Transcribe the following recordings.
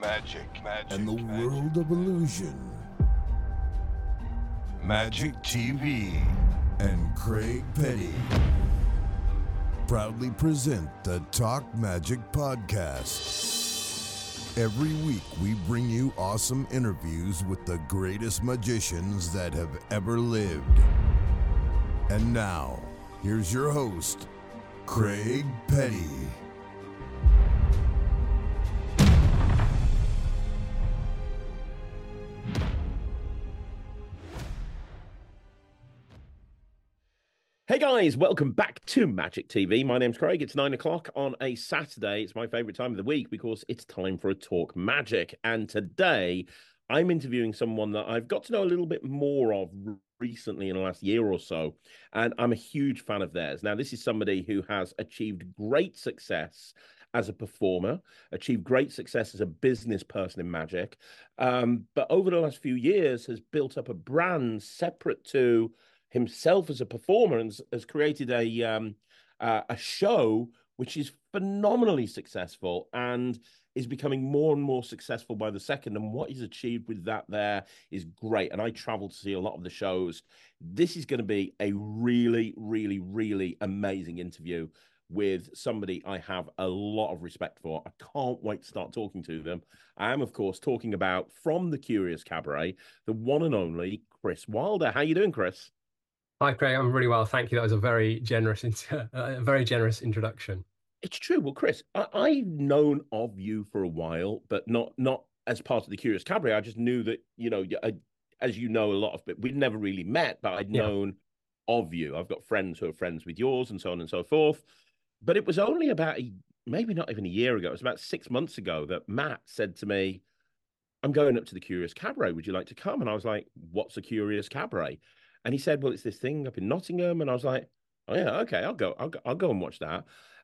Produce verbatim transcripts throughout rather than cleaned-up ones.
magic, magic, and the magic, world of illusion. Magic T V and Craig Petty proudly present the Talk Magic Podcast. Every week we bring you awesome interviews with the greatest magicians that have ever lived. And now, here's your host, Craig Petty. Hey guys, welcome back to Magic T V. My name's Craig. It's nine o'clock on a Saturday. It's my favorite time of the week because it's time for a Talk Magic. And today I'm interviewing someone that I've got to know a little bit more of recently in the last year or so. And I'm a huge fan of theirs. Now, this is somebody who has achieved great success as a performer, achieved great success as a business person in magic. Um, but over the last few years has built up a brand separate to himself as a performer and has created a um, uh, a show which is phenomenally successful and is becoming more and more successful by the second. And what he's achieved with that there is great. And I travel to see a lot of the shows. This is going to be a really, really, really amazing interview with somebody I have a lot of respect for. I can't wait to start talking to them. I am, of course, talking about, from the Curious Cabaret, the one and only Chris Wilder. How you doing, Chris? Hi, Craig. I'm really well. Thank you. That was a very generous, a very generous introduction. It's true. Well, Chris, I, I've known of you for a while, but not not as part of the Curious Cabaret. I just knew that, you know, I, as you know, a lot of it, we'd never really met, but I'd known yeah. of you. I've got friends who are friends with yours and so on and so forth. But it was only about, a, maybe not even a year ago, it was about six months ago that Matt said to me, I'm going up to the Curious Cabaret. Would you like to come? And I was like, what's a Curious Cabaret? And he said, well, it's this thing up in Nottingham. And I was like, oh, yeah, okay, I'll go. I'll go, I'll go and watch that.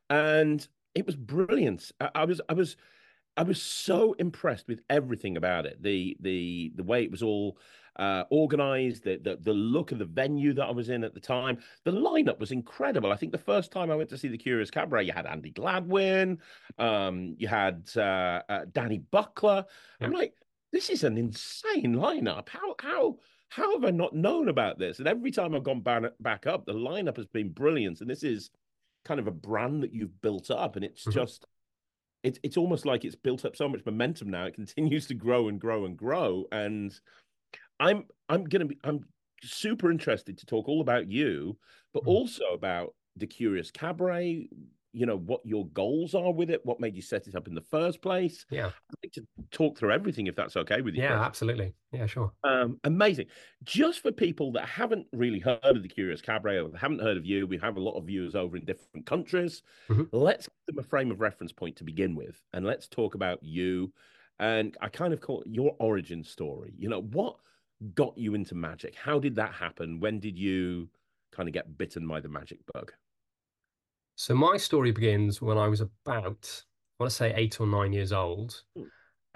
And it was brilliant. I, I was, I was, I was so impressed with everything about it. The, the, the way it was all uh, organized, the, the, the look of the venue that I was in at the time. The lineup was incredible. I think the first time I went to see the Curious Cabaret, you had Andy Gladwin, um, you had uh, uh, Danny Buckler. Yeah. I'm like, this is an insane lineup. How, how, How have I not known about this? And every time I've gone back up, the lineup has been brilliant. And this is kind of a brand that you've built up. And it's mm-hmm. just, it's it's almost like it's built up so much momentum now. It continues to grow and grow and grow. And I'm I'm going to be, I'm super interested to talk all about you, but mm-hmm. also about the Curious Cabaret, you know, what your goals are with it, what made you set it up in the first place. Yeah. I'd like to talk through everything if that's okay with you. Yeah, Chris. Absolutely. Yeah, sure. Um, amazing. Just for people that haven't really heard of the Curious Cabaret or haven't heard of you, we have a lot of viewers over in different countries. Mm-hmm. Let's give them a frame of reference point to begin with, and let's talk about you. And I kind of call it your origin story. You know, what got you into magic? How did that happen? When did you kind of get bitten by the magic bug? So my story begins when I was about, I want to say eight or nine years old. Mm.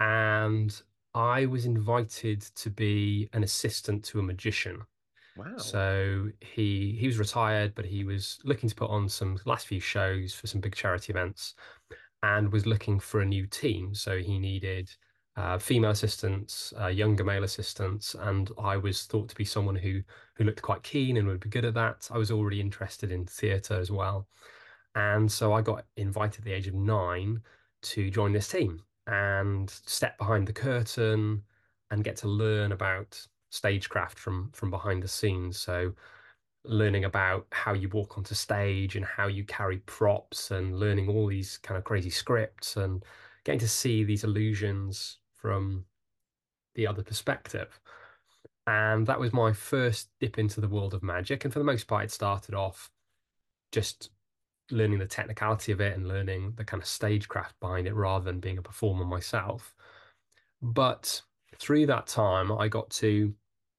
And I was invited to be an assistant to a magician. Wow. So he he was retired, but he was looking to put on some last few shows for some big charity events and was looking for a new team. So he needed uh, female assistants, uh, younger male assistants, and I was thought to be someone who who looked quite keen and would be good at that. I was already interested in theatre as well. And so I got invited at the age of nine to join this team and step behind the curtain and get to learn about stagecraft from, from behind the scenes. So learning about how you walk onto stage and how you carry props and learning all these kind of crazy scripts and getting to see these illusions from the other perspective. And that was my first dip into the world of magic. And for the most part, it started off just learning the technicality of it and learning the kind of stagecraft behind it rather than being a performer myself. But through that time, I got to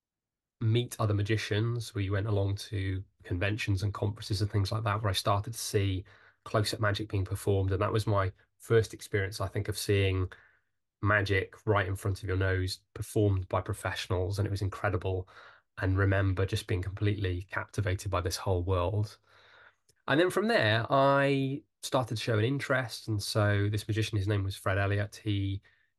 meet other magicians. We went along to conventions and conferences and things like that, where I started to see close-up magic being performed. And that was my first experience, I think, of seeing magic right in front of your nose performed by professionals. And it was incredible. And remember just being completely captivated by this whole world. And then from there, I started to show an interest. And so this magician, his name was Fred Elliott, he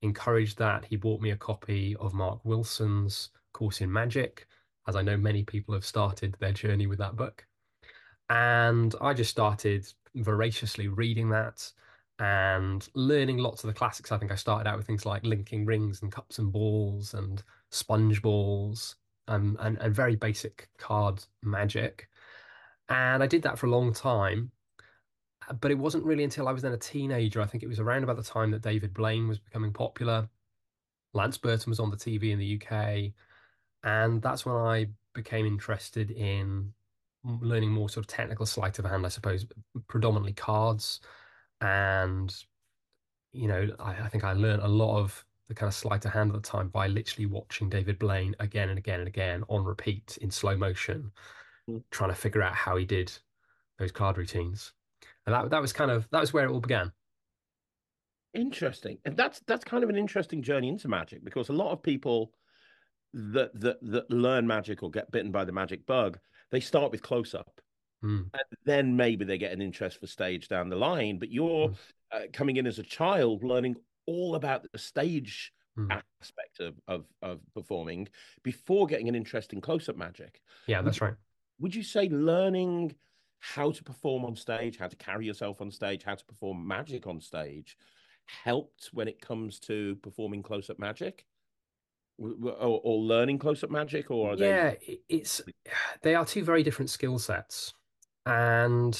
encouraged that. He bought me a copy of Mark Wilson's Course in Magic, as I know many people have started their journey with that book. And I just started voraciously reading that and learning lots of the classics. I think I started out with things like linking rings and cups and balls and sponge balls, um, and, and very basic card magic. And I did that for a long time. But it wasn't really until I was then a teenager. I think it was around about the time that David Blaine was becoming popular. Lance Burton was on the T V in the U K. And that's when I became interested in learning more sort of technical sleight of hand, I suppose, predominantly cards. And, you know, I, I think I learned a lot of the kind of sleight of hand at the time by literally watching David Blaine again and again and again on repeat in slow motion, Mm. trying to figure out how he did those card routines. And that that was kind of that was where it all began. Interesting. And that's that's kind of an interesting journey into magic, because a lot of people that that that learn magic or get bitten by the magic bug, they start with close up. Mm, And then maybe they get an interest for stage down the line. But you're mm, uh, coming in as a child, learning all about the stage mm. aspect of, of of performing before getting an interest in close-up magic. Yeah, Would that's you, right. would you say learning how to perform on stage, how to carry yourself on stage, how to perform magic on stage helped when it comes to performing close-up magic? Or, or learning close-up magic, or are they? Yeah, it's they are two very different skill sets. And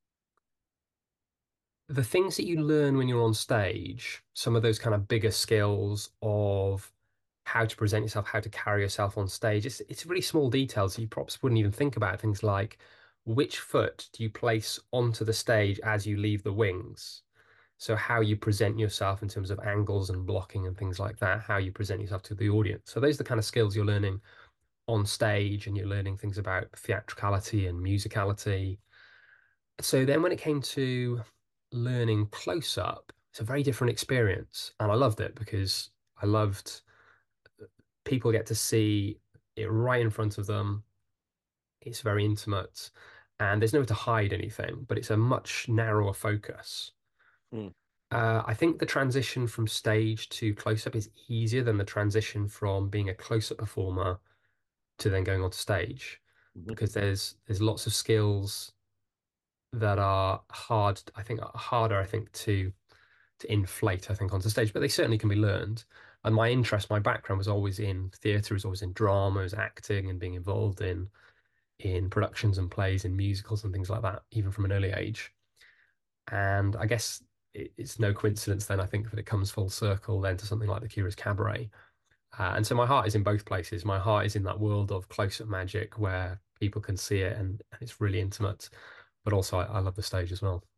the things that you learn when you're on stage, some of those kind of bigger skills of how to present yourself, how to carry yourself on stage, it's it's really small details that you perhaps wouldn't even think about. Things like which foot do you place onto the stage as you leave the wings? So how you present yourself in terms of angles and blocking and things like that, how you present yourself to the audience. So those are the kind of skills you're learning on stage, and you're learning things about theatricality and musicality. So then when it came to learning close up, it's a very different experience. And I loved it because I loved people get to see it right in front of them. It's very intimate and there's nowhere to hide anything, but it's a much narrower focus. Mm, Uh, I think the transition from stage to close up is easier than the transition from being a close up performer to then going on to stage, mhm. because there's there's lots of skills that are hard, I think harder, I think, to to inflate, I think, onto stage, but they certainly can be learned. And my interest, my background was always in theatre, was always in drama, was acting and being involved in in productions and plays and musicals and things like that, even from an early age. And I guess it, it's no coincidence then, I think, that it comes full circle then to something like the Curious Cabaret. Uh, and so my heart is in both places. My heart is in that world of close-up magic where people can see it and, and it's really intimate. But also, I, I love the stage as well.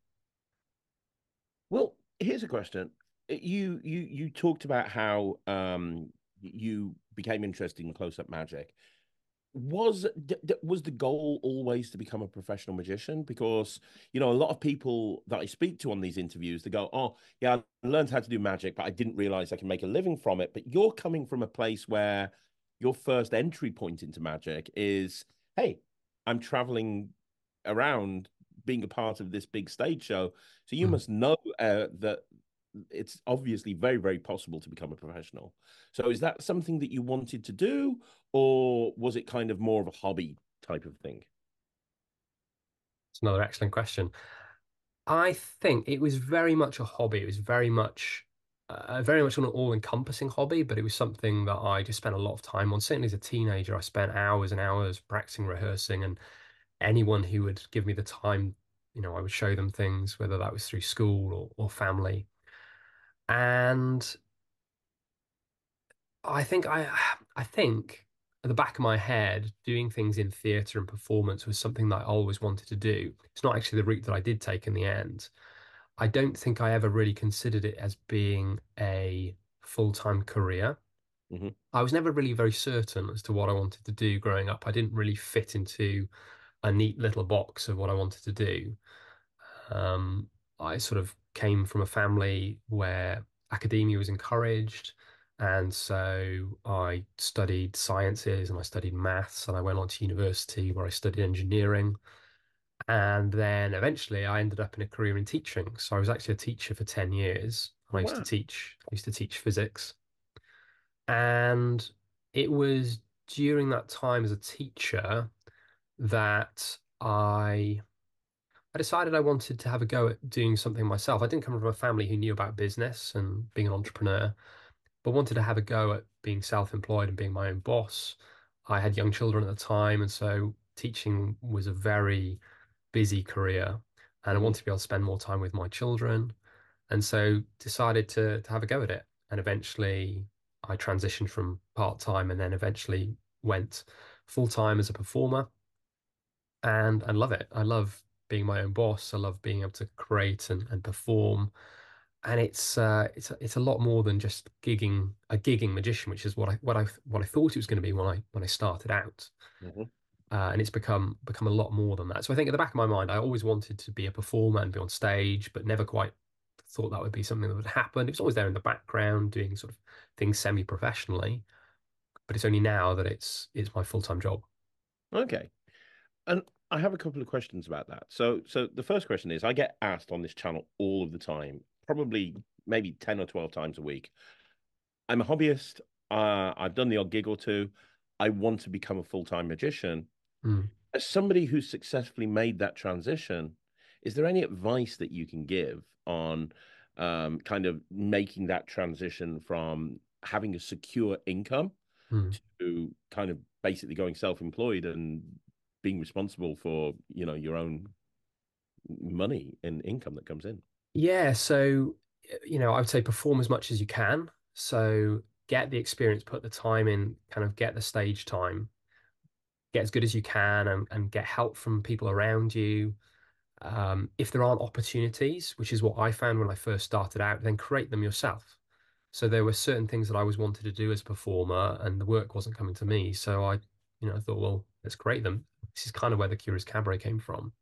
Well, here's a question. Uh, You you you talked about how um you became interested in close-up magic. Was d d- was the goal always to become a professional magician? Because you know a lot of people that I speak to on these interviews, they go, "Oh, yeah, I learned how to do magic, but I didn't realize I can make a living from it." But you're coming from a place where your first entry point into magic is, "Hey, I'm traveling around being a part of this big stage show." So you Mm. must know uh, that it's obviously very, very possible to become a professional. So is that something that you wanted to do, or was it kind of more of a hobby type of thing? It's another excellent question. I think it was very much a hobby. It was very much, uh, very much an all-encompassing hobby, but it was something that I just spent a lot of time on. Certainly as a teenager, I spent hours and hours practicing, rehearsing, and anyone who would give me the time, you know, I would show them things, whether that was through school or, or family. And I think I, I think at the back of my head, doing things in theatre and performance was something that I always wanted to do. It's not actually the route that I did take in the end. I don't think I ever really considered it as being a full-time career. Hmm. I was never really very certain as to what I wanted to do growing up. I didn't really fit into a neat little box of what I wanted to do. Um, I sort of came from a family where academia was encouraged. And so I studied sciences and I studied maths and I went on to university where I studied engineering. And then eventually I ended up in a career in teaching. So I was actually a teacher for ten years. and I used to Wow. teach. I used to teach physics, and it was during that time as a teacher that I I decided I wanted to have a go at doing something myself. I didn't come from a family who knew about business and being an entrepreneur, but wanted to have a go at being self-employed and being my own boss. I had young children at the time, and so teaching was a very busy career, and I Mhm. wanted to be able to spend more time with my children, and so decided to to have a go at it. And eventually, I transitioned from part-time, and then eventually went full-time as a performer, and and love it. I love being my own boss. I love being able to create and, and perform, and it's uh, it's it's a lot more than just gigging a gigging magician, which is what I what I what I thought it was going to be when I when I started out. Mhm. Uh, and it's become become a lot more than that. So I think at the back of my mind, I always wanted to be a performer and be on stage, but never quite thought that would be something that would happen. It was always there in the background, doing sort of things semi-professionally. But it's only now that it's it's my full-time job. Okay. And I have a couple of questions about that. So, so the first question is, I get asked on this channel all of the time, probably maybe ten or twelve times a week. I'm a hobbyist. Uh, I've done the odd gig or two. I want to become a full-time magician. Mm. As somebody who's successfully made that transition, is there any advice that you can give on um, kind of making that transition from having a secure income Mm. to kind of basically going self-employed and being responsible for, you know, your own money and income that comes in? Yeah, so you know, I would say perform as much as you can. So get the experience, put the time in, kind of get the stage time, get as good as you can, and, and get help from people around you. Um, if there aren't opportunities, which is what I found when I first started out, then create them yourself. So there were certain things that I always wanted to do as a performer, and the work wasn't coming to me. So I, you know, I thought, well, let's create them. This is kind of where the Curious Cabaret came from.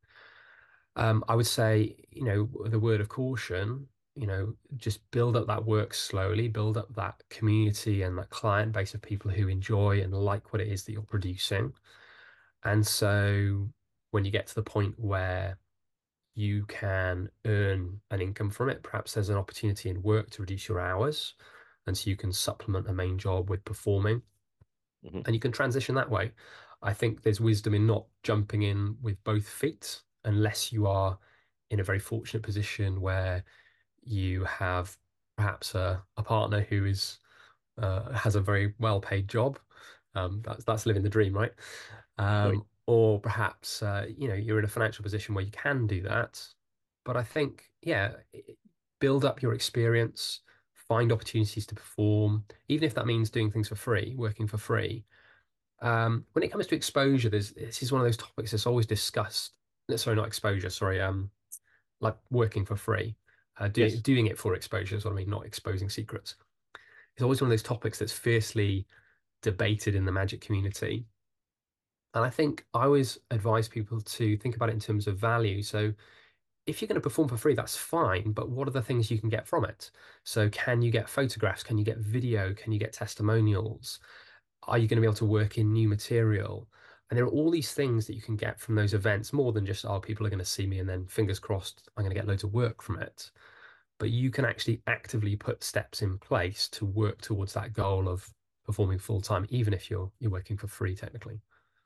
Um, I would say, you know, the word of caution, you know, just build up that work slowly, build up that community and that client base of people who enjoy and like what it is that you're producing. And so when you get to the point where you can earn an income from it, perhaps there's an opportunity in work to reduce your hours. And so you can supplement a main job with performing Mhm. and you can transition that way. I think there's wisdom in not jumping in with both feet unless you are in a very fortunate position where you have perhaps a, a partner who is uh, has a very well paid job. Um, that's that's living the dream, right? Right. Um, or perhaps uh, you know you're in a financial position where you can do that. But I think, yeah, build up your experience, find opportunities to perform, even if that means doing things for free, working for free. Um, when it comes to exposure, there's this is one of those topics that's always discussed. Sorry, not exposure. Sorry, um, like working for free, uh, doing Yes. doing it for exposure is what I mean, not exposing secrets. It's always one of those topics that's fiercely debated in the magic community. And I think I always advise people to think about it in terms of value. So if you're going to perform for free, that's fine, but what are the things you can get from it? So can you get photographs? Can you get video? Can you get testimonials? Are you going to be able to work in new material? And there are all these things that you can get from those events, more than just, oh, people are going to see me and then fingers crossed, I'm going to get loads of work from it. But you can actually actively put steps in place to work towards that goal of performing full time, even if you're you're working for free technically.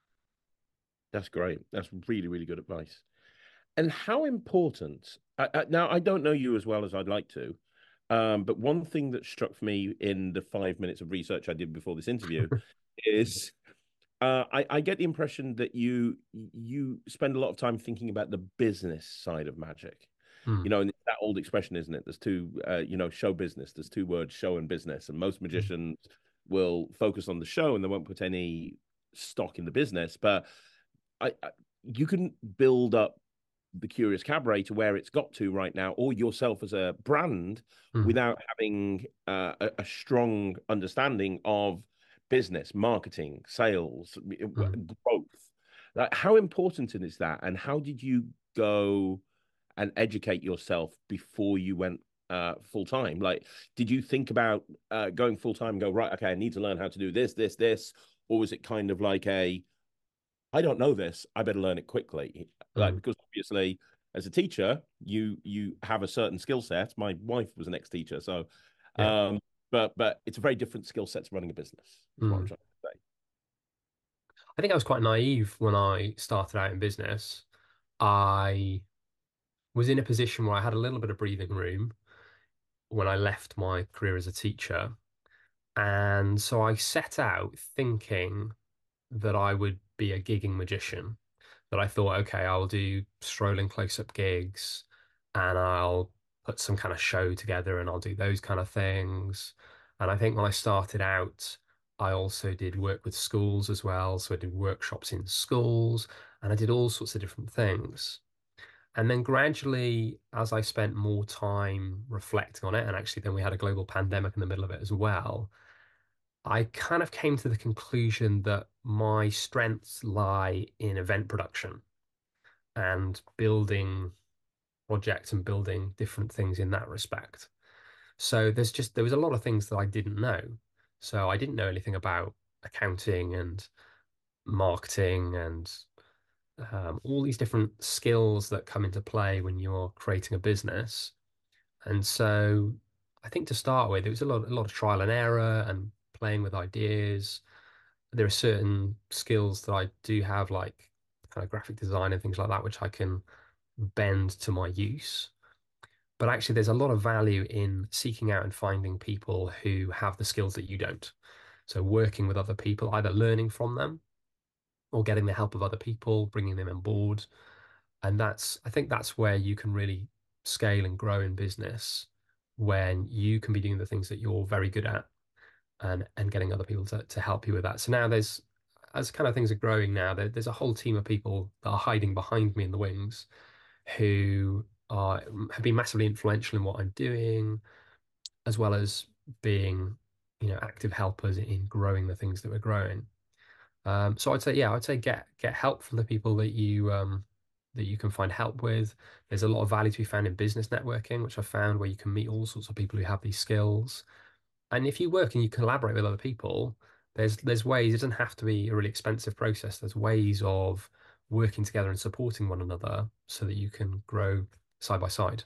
That's great. That's really, really good advice. And how important, I, I, now I don't know you as well as I'd like to, um, but one thing that struck me in the five minutes of research I did before this interview is uh, I, I get the impression that you you spend a lot of time thinking about the business side of magic. Mm, You know, and it's that old expression, isn't it? There's two, uh, you know, show business. There's two words, show and business. And most mm, magicians will focus on the show and they won't put any stock in the business. But I, I you can build up the Curious Cabaret to where it's got to right now, or yourself as a brand, mm, without having uh, a, a strong understanding of business, marketing, sales, mm. growth. Like, how important is that? And how did you go and educate yourself before you went uh, full time? Like, did you think about uh, going full time and go, right, okay, I need to learn how to do this, this, this? Or was it kind of like a, I don't know this, I better learn it quickly? Like, Mm. because obviously as a teacher, you you have a certain skill set. My wife was an ex-teacher, so Yeah. um, but but it's a very different skill set to running a business. Is what I'm Mm. trying to say. I think I was quite naive when I started out in business. I was in a position where I had a little bit of breathing room when I left my career as a teacher. And so I set out thinking that I would be a gigging magician. That I thought, okay, I'll do strolling close-up gigs and I'll put some kind of show together and I'll do those kind of things. And I think when I started out, I also did work with schools as well. So I did workshops in schools and I did all sorts of different things. And then gradually, as I spent more time reflecting on it, and actually then we had a global pandemic in the middle of it as well, I kind of came to the conclusion that my strengths lie in event production and building projects and building different things in that respect. So there's just there was a lot of things that I didn't know. So I didn't know anything about accounting and marketing and um, all these different skills that come into play when you're creating a business. And so I think to start with, it was a lot, a lot of trial and error and playing with ideas. There are certain skills that I do have, like kind of graphic design and things like that, which I can bend to my use. But actually, there's a lot of value in seeking out and finding people who have the skills that you don't. So working with other people, either learning from them or getting the help of other people, bringing them on board. And that's, I think that's where you can really scale and grow in business when you can be doing the things that you're very good at and and getting other people to, to help you with that. So now there's, as kind of things are growing now, there, there's a whole team of people that are hiding behind me in the wings who are have been massively influential in what I'm doing, as well as being, you know, active helpers in growing the things that we're growing. Um, so I'd say, yeah, I'd say get get help from the people that you um, that you can find help with. There's a lot of value to be found in business networking, which I found where you can meet all sorts of people who have these skills. And if you work and you collaborate with other people, there's there's ways. It doesn't have to be a really expensive process. There's ways of working together and supporting one another so that you can grow side by side.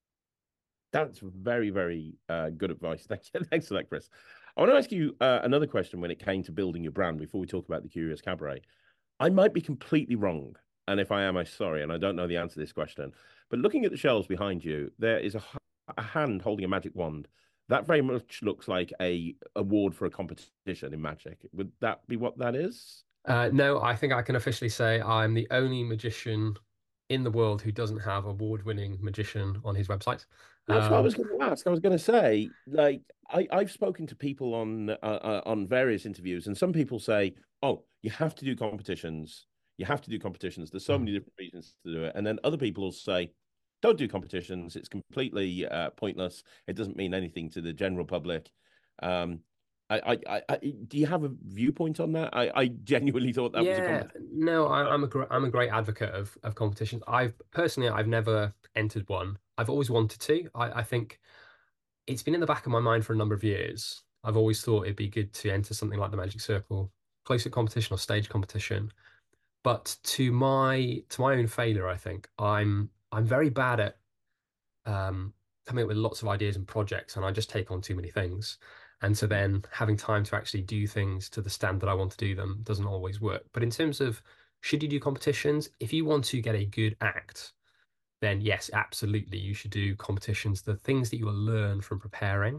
That's very, very uh, good advice. Thank you. Thanks for that, Chris. I want to ask you uh, another question when it came to building your brand before we talk about the Curious Cabaret. I might be completely wrong. And if I am, I'm sorry. And I don't know the answer to this question. But looking at the shelves behind you, there is a, a hand holding a magic wand. That very much looks like a award for a competition in magic. Would that be what that is? Uh, no, I think I can officially say I'm the only magician in the world who doesn't have award-winning magician on his website. That's what I Um, was going to ask. I was going to say, like, I, I've spoken to people on uh, uh, on various interviews, and some people say, "Oh, you have to do competitions. You have to do competitions. There's so mm. many different reasons to do it." And then other people will say, "Don't do competitions. It's completely uh, pointless. It doesn't mean anything to the general public." Um, I, I, I, do you have a viewpoint on that? I, I genuinely thought that was a Yeah, competition. no, I, I'm a gr I'm a great advocate of of competitions. I've personally I've never entered one. I've always wanted to. I, I think it's been in the back of my mind for a number of years. I've always thought it'd be good to enter something like the Magic Circle, close-up competition or stage competition. But to my to my own failure, I think I'm I'm very bad at um, coming up with lots of ideas and projects, and I just take on too many things. And so then having time to actually do things to the standard I want to do them doesn't always work. But in terms of should you do competitions, if you want to get a good act, then yes, absolutely, you should do competitions. The things that you will learn from preparing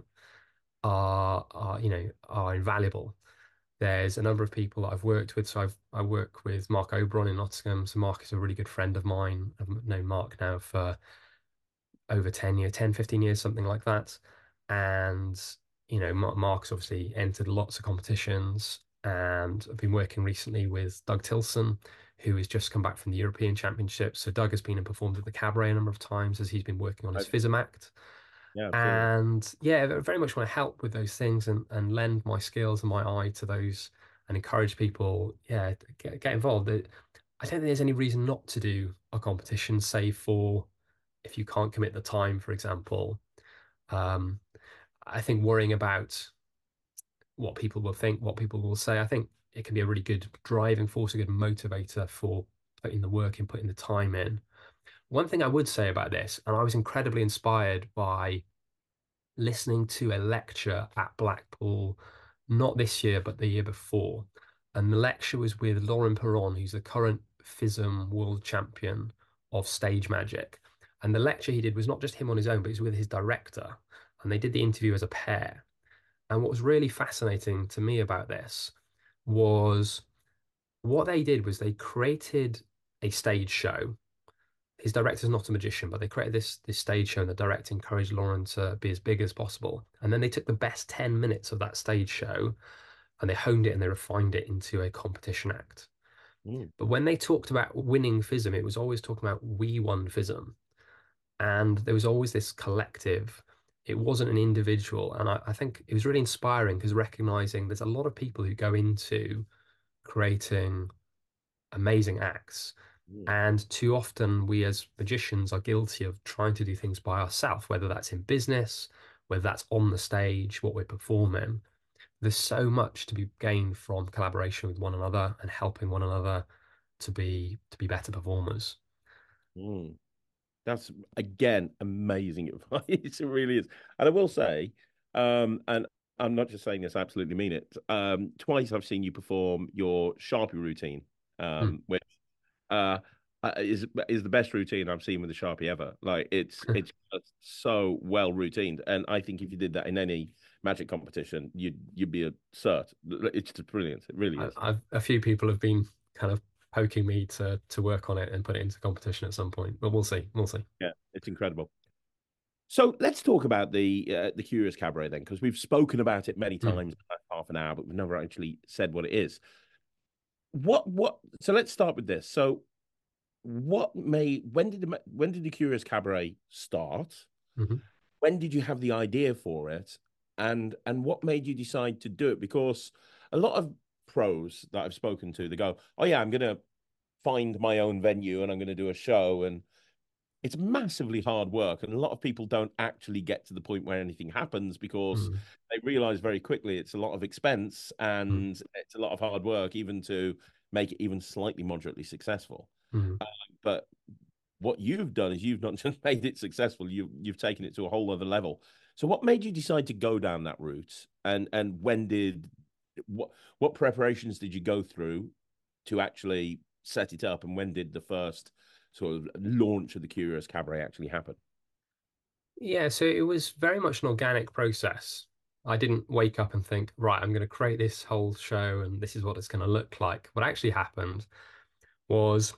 are, are you know, are invaluable. There's a number of people that I've worked with. So I've I work with Mark Oberon in Nottingham. So Mark is a really good friend of mine. I've known Mark now for over ten years, ten, fifteen years, something like that. And, you know, Mark's obviously entered lots of competitions. And I've been working recently with Doug Tilson, who has just come back from the European Championship. So Doug has been and performed at the Cabaret a number of times as he's been working on his Okay. FISM act. Yeah, absolutely. And yeah, I very much want to help with those things and, and lend my skills and my eye to those and encourage people, yeah, to get, get involved. I don't think there's any reason not to do a competition, save for if you can't commit the time, for example. Um, I think worrying about what people will think, what people will say, I think it can be a really good driving force, a good motivator for putting the work in, putting the time in. One thing I would say about this, and I was incredibly inspired by listening to a lecture at Blackpool, not this year, but the year before. And the lecture was with Lauren Perron, who's the current FISM world champion of stage magic. And the lecture he did was not just him on his own, but he was with his director. And they did the interview as a pair. And what was really fascinating to me about this was what they did was they created a stage show. His director's not a magician, but they created this this stage show, and the director encouraged Lauren to be as big as possible. And then they took the best ten minutes of that stage show and they honed it and they refined it into a competition act. Mm. But when they talked about winning FISM, it was always talking about we won FISM. And there was always this collective. It wasn't an individual. And I, I think it was really inspiring because recognizing there's a lot of people who go into creating amazing acts. Mm. And too often we as magicians are guilty of trying to do things by ourselves, whether that's in business, whether that's on the stage, what we're performing. There's so much to be gained from collaboration with one another and helping one another to be to be better performers. Mm. That's again amazing advice. It really is. And I will say, um, and I'm not just saying this, I absolutely mean it. Um, twice I've seen you perform your Sharpie routine, um, Mm. which uh, uh, is is the best routine I've seen with the Sharpie ever. Like it's it's just so well routined, and I think if you did that in any magic competition, you'd you'd be a cert. It's just brilliant. It really I, is. I've, a few people have been kind of poking me to to work on it and put it into competition at some point, but we'll see. We'll see. Yeah, it's incredible. So let's talk about the uh, the Curious Cabaret then, because we've spoken about it many Mm. times, about half an hour, but we've never actually said what it is. What what? So let's start with this. So, what made when did the when did the Curious Cabaret start? Mhm. When did you have the idea for it, and and what made you decide to do it? Because a lot of pros that I've spoken to, they go, "Oh yeah, I'm gonna find my own venue and I'm gonna do a show," and it's massively hard work, and a lot of people don't actually get to the point where anything happens because Mm. they realize very quickly it's a lot of expense Mm. and it's a lot of hard work, even to make it even slightly moderately successful. Mm. Uh, but what you've done is you've not just made it successful, you you've taken it to a whole other level. So what made you decide to go down that route? And and when did what what preparations did you go through to actually set it up? And when did the first sort of launch of the Curious Cabaret actually happen? Yeah, so it was very much an organic process. I didn't wake up and think, right, I'm going to create this whole show and this is what it's going to look like. What actually happened was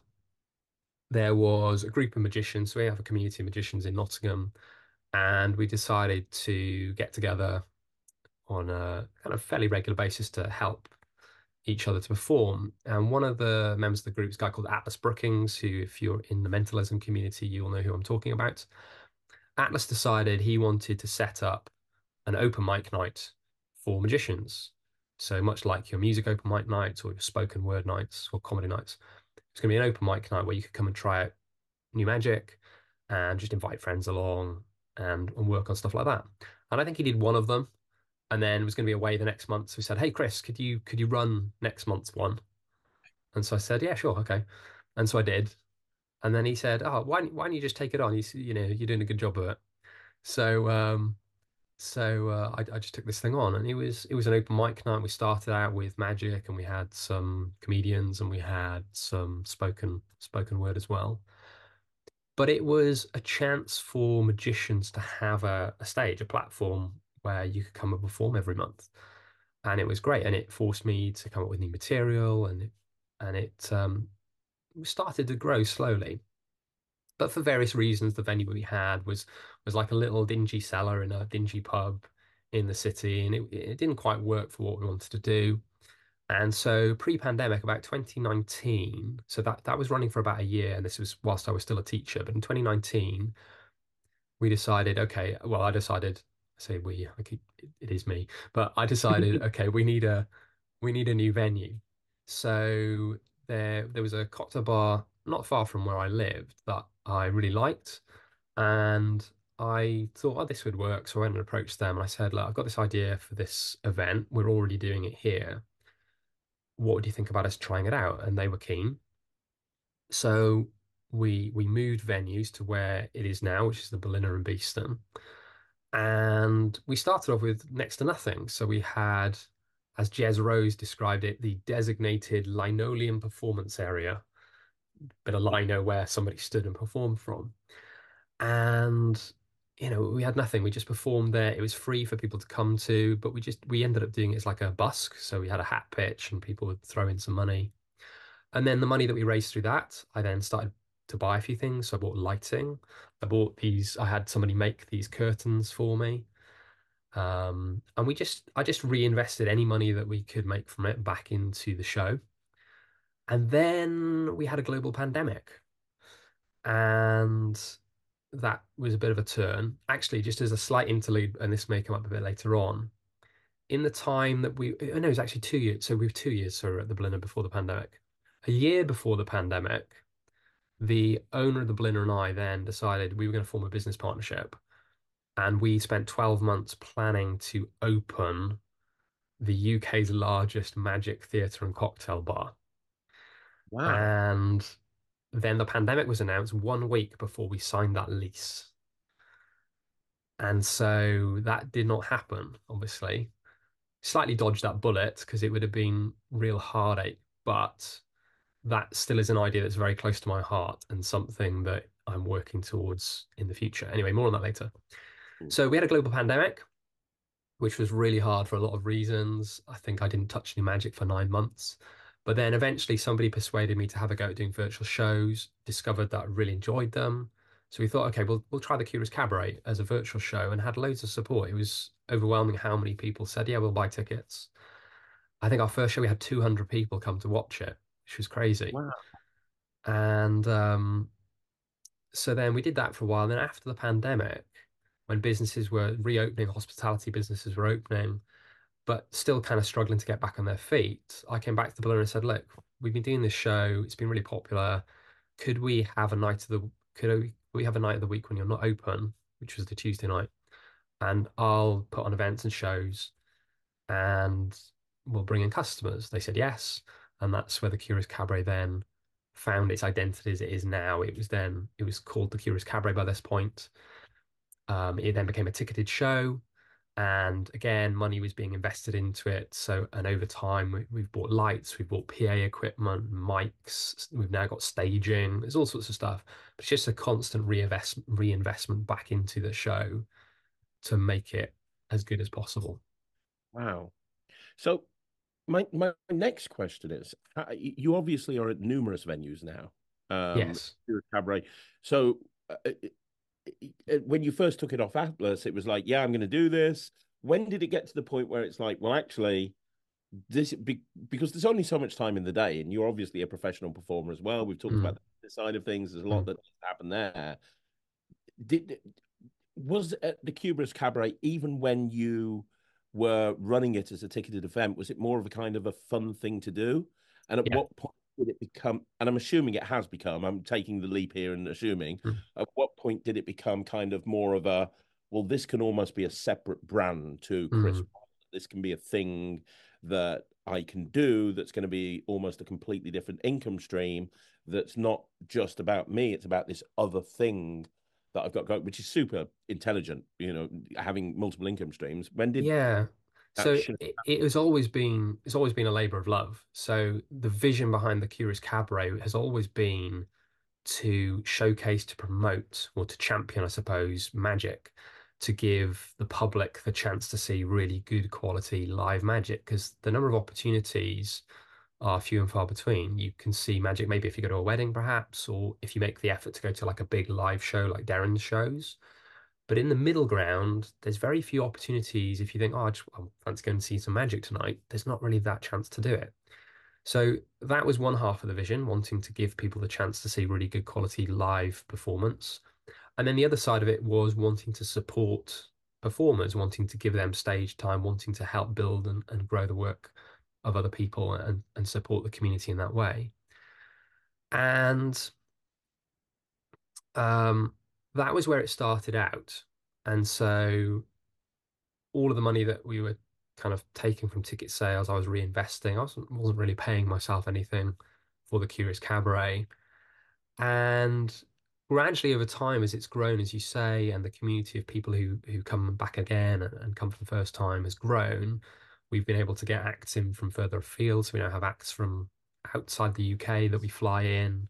there was a group of magicians. So we have a community of magicians in Nottingham, and we decided to get together on a kind of fairly regular basis to help each other to perform. And one of the members of the group is a guy called Atlas Brookings, who, if you're in the mentalism community, you'll know who I'm talking about. Atlas decided he wanted to set up an open mic night for magicians. So much like your music open mic nights or your spoken word nights or comedy nights, it's going to be an open mic night where you could come and try out new magic and just invite friends along and, and work on stuff like that. And I think he did one of them, and then was going to be away the next month. So we said, "Hey, Chris, could you could you run next month's one?" And so I said, "Yeah, sure, okay." And so I did. And then he said, "Oh, why why don't you just take it on? You you know you're doing a good job of it." So um, so uh, I, I just took this thing on, and it was it was an open mic night. We started out with magic, and we had some comedians, and we had some spoken spoken word as well. But it was a chance for magicians to have a, a stage, a platform where you could come and perform every month, and it was great. And it forced me to come up with new material, and it, and it um, started to grow slowly. But for various reasons, the venue we had was was like a little dingy cellar in a dingy pub in the city, and it, it didn't quite work for what we wanted to do. And so pre-pandemic, about twenty nineteen, so that that was running for about a year, and this was whilst I was still a teacher. But in twenty nineteen, we decided, okay, well, I decided, I say we, I keep, it, it is me, but I decided, okay, we need a we need a new venue. So there there was a cocktail bar not far from where I lived that I really liked, and I thought, oh, this would work. So I went and approached them, and I said, look, I've got this idea for this event. We're already doing it here. What would you think about us trying it out? And they were keen. So we we moved venues to where it is now, which is the Berliner and Beeston. And we started off with next to nothing. So we had, as Jez Rose described it, the designated linoleum performance area, bit of lino where somebody stood and performed from. And you know, we had nothing. We just performed there. It was free for people to come to, but we just we ended up doing it as like a busk. So we had a hat pitch and people would throw in some money. And then the money that we raised through that, I then started to buy a few things. So I bought lighting. I bought these, I had somebody make these curtains for me. Um, and we just, I just reinvested any money that we could make from it back into the show. And then we had a global pandemic. And that was a bit of a turn. Actually, just as a slight interlude, and this may come up a bit later on, in the time that we, I know it was actually two years. So we were two years, so at the Berliner before the pandemic. A year before the pandemic, the owner of the Berliner and I then decided we were going to form a business partnership. And we spent twelve months planning to open the U K's largest magic theatre and cocktail bar. Wow. And then the pandemic was announced one week before we signed that lease. And so that did not happen, obviously. Slightly dodged that bullet because it would have been real heartache, but that still is an idea that's very close to my heart and something that I'm working towards in the future. Anyway, more on that later. So we had a global pandemic, which was really hard for a lot of reasons. I think I didn't touch any magic for nine months. But then eventually somebody persuaded me to have a go at doing virtual shows, discovered that I really enjoyed them. So we thought, okay, we'll we'll try the Curious Cabaret as a virtual show, and had loads of support. It was overwhelming how many people said, yeah, we'll buy tickets. I think our first show we had two hundred people come to watch it, which was crazy. Wow. And um, so then we did that for a while. And then after the pandemic, when businesses were reopening, hospitality businesses were opening, but still kind of struggling to get back on their feet, I came back to the Balloon and said, look, we've been doing this show. It's been really popular. Could we have a night of the, could we have a night of the week when you're not open, which was the Tuesday night? And I'll put on events and shows and we'll bring in customers. They said yes. And that's where the Curious Cabaret then found its identity as it is now. It was then, it was called the Curious Cabaret by this point. Um, it then became a ticketed show. And again, money was being invested into it. So, and over time, we, we've bought lights, we've bought P A equipment, mics, we've now got staging, there's all sorts of stuff. But it's just a constant reinvest, reinvestment back into the show to make it as good as possible. Wow. So my my next question is, uh, you obviously are at numerous venues now. Um, Yes. Cabaret. So uh, uh, when you first took it off Atlas, it was like, yeah, I'm going to do this. When did it get to the point where it's like, well, actually, this be, because there's only so much time in the day, and you're obviously a professional performer as well. We've talked Mm. about the side of things. There's a lot Mm. that happened there. Did was at the Curious Cabaret, even when you were running it as a ticketed event, was it more of a kind of a fun thing to do? And at Yeah. what point did it become, and I'm assuming it has become, I'm taking the leap here and assuming, Mm. at what point did it become kind of more of a, well, this can almost be a separate brand to Chris. Mm. This can be a thing that I can do that's going to be almost a completely different income stream that's not just about me, it's about this other thing that I've got going, which is super intelligent, you know, having multiple income streams. When did Yeah. So action? it, it has always been it's always been a labor of love. So the vision behind the Curious Cabaret has always been to showcase, to promote, or to champion, I suppose, magic, to give the public the chance to see really good quality live magic, because the number of opportunities are few and far between. You can see magic maybe if you go to a wedding, perhaps, or if you make the effort to go to like a big live show like Darren's shows. But in the middle ground, there's very few opportunities. If you think, oh, I just I fancy going to see some magic tonight, there's not really that chance to do it. So that was one half of the vision, wanting to give people the chance to see really good quality live performance. And then the other side of it was wanting to support performers, wanting to give them stage time, wanting to help build and, and grow the work of other people and, and support the community in that way. And um, that was where it started out. And so all of the money that we were kind of taking from ticket sales, I was reinvesting. I wasn't, wasn't really paying myself anything for the Curious Cabaret. And gradually over time, as it's grown, as you say, and the community of people who who come back again and, and come for the first time has grown, we've been able to get acts in from further afield. So we now have acts from outside the U K that we fly in,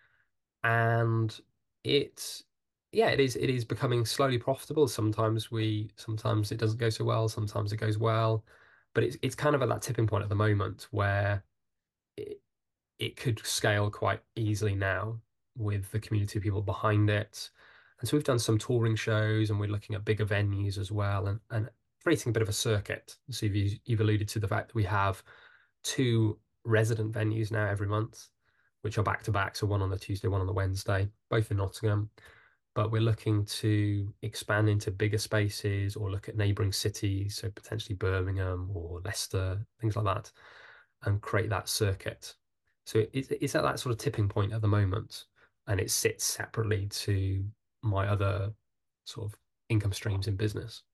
and it's yeah, it is it is becoming slowly profitable. Sometimes we sometimes it doesn't go so well, sometimes it goes well, but it's it's kind of at that tipping point at the moment where it, it could scale quite easily now with the community of people behind it. And so we've done some touring shows and we're looking at bigger venues as well and, and creating a bit of a circuit. So you've, you've alluded to the fact that we have two resident venues now every month, which are back to back. So one on the Tuesday, one on the Wednesday, both in Nottingham. But we're looking to expand into bigger spaces or look at neighbouring cities, so potentially Birmingham or Leicester, things like that, and create that circuit. So it's, it's at that sort of tipping point at the moment, and it sits separately to my other sort of income streams in business.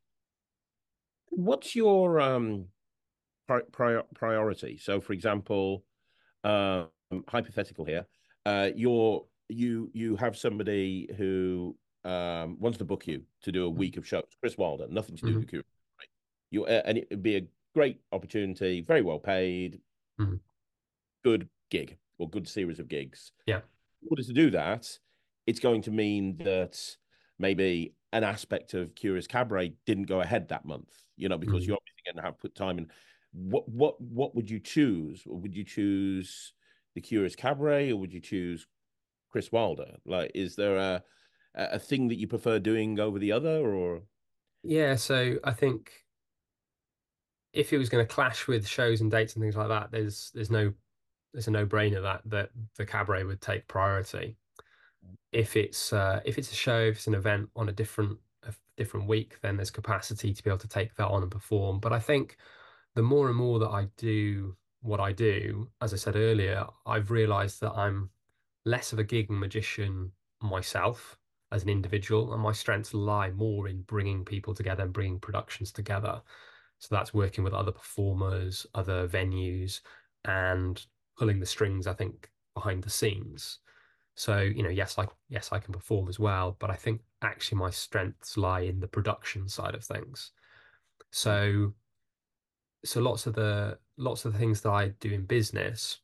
What's your um pri pri priority? So, for example, um, hypothetical here, uh, you're you you have somebody who um wants to book you to do a week of shows. Chris Wilder, nothing to do Mm-hmm. with Curious, right? You uh, and it'd be a great opportunity, very well paid, Mm-hmm. good gig or good series of gigs. Yeah. In order to do that, it's going to mean that maybe an aspect of Curious Cabaret didn't go ahead that month, you know, because Mm-hmm. you're obviously going to have put time in. What what what would you choose? Would you choose the Curious Cabaret or would you choose Chris Wilder? Like, is there a a thing that you prefer doing over the other, or Yeah, so I think if it was going to clash with shows and dates and things like that, there's there's no there's a no-brainer that that the cabaret would take priority. If it's uh, if it's a show, if it's an event on a different a different week, then there's capacity to be able to take that on and perform. But I think the more and more that I do what I do, as I said earlier, I've realized that I'm less of a gig magician myself as an individual, and my strengths lie more in bringing people together and bringing productions together. So that's working with other performers, other venues, and pulling the strings, I think, behind the scenes. So, you know, yes, I yes, I can perform as well, but I think actually my strengths lie in the production side of things. So, so lots of the lots of the things that I do in business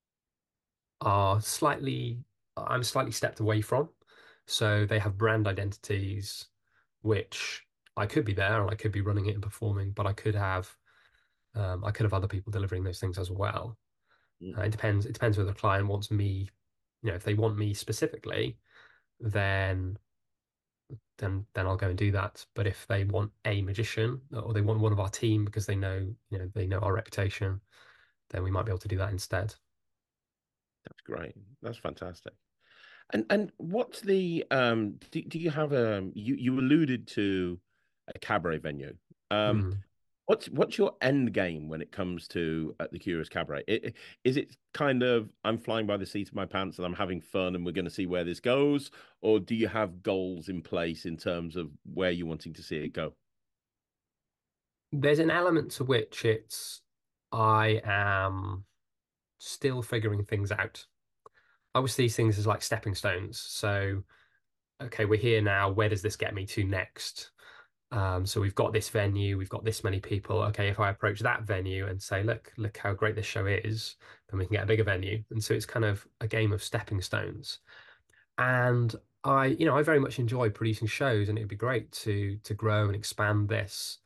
are slightly I'm slightly stepped away from. So they have brand identities, which I could be there and I could be running it and performing, but I could have um, I could have other people delivering those things as well. Uh, it depends. It depends whether the client wants me, you know, if they want me specifically, then then then I'll go and do that. But if they want a magician or they want one of our team because they know, you know, they know our reputation, then we might be able to do that instead. that's great. That's fantastic. And and what's the um do, do you have a you you alluded to a cabaret venue. Um Mm. what's what's your end game when it comes to uh, the Curious Cabaret? I- Is it kind of I'm flying by the seat of my pants and I'm having fun and we're going to see where this goes, or do you have goals in place in terms of where you're wanting to see it go? There's an element to which it's I am still figuring things out. I always see these things as like stepping stones. So, okay, we're here now. Where does this get me to next? Um, so we've got this venue, we've got this many people. Okay, if I approach that venue and say, look, look how great this show is, then we can get a bigger venue. And so it's kind of a game of stepping stones. And I, you know, I very much enjoy producing shows, and it'd be great to to grow and expand this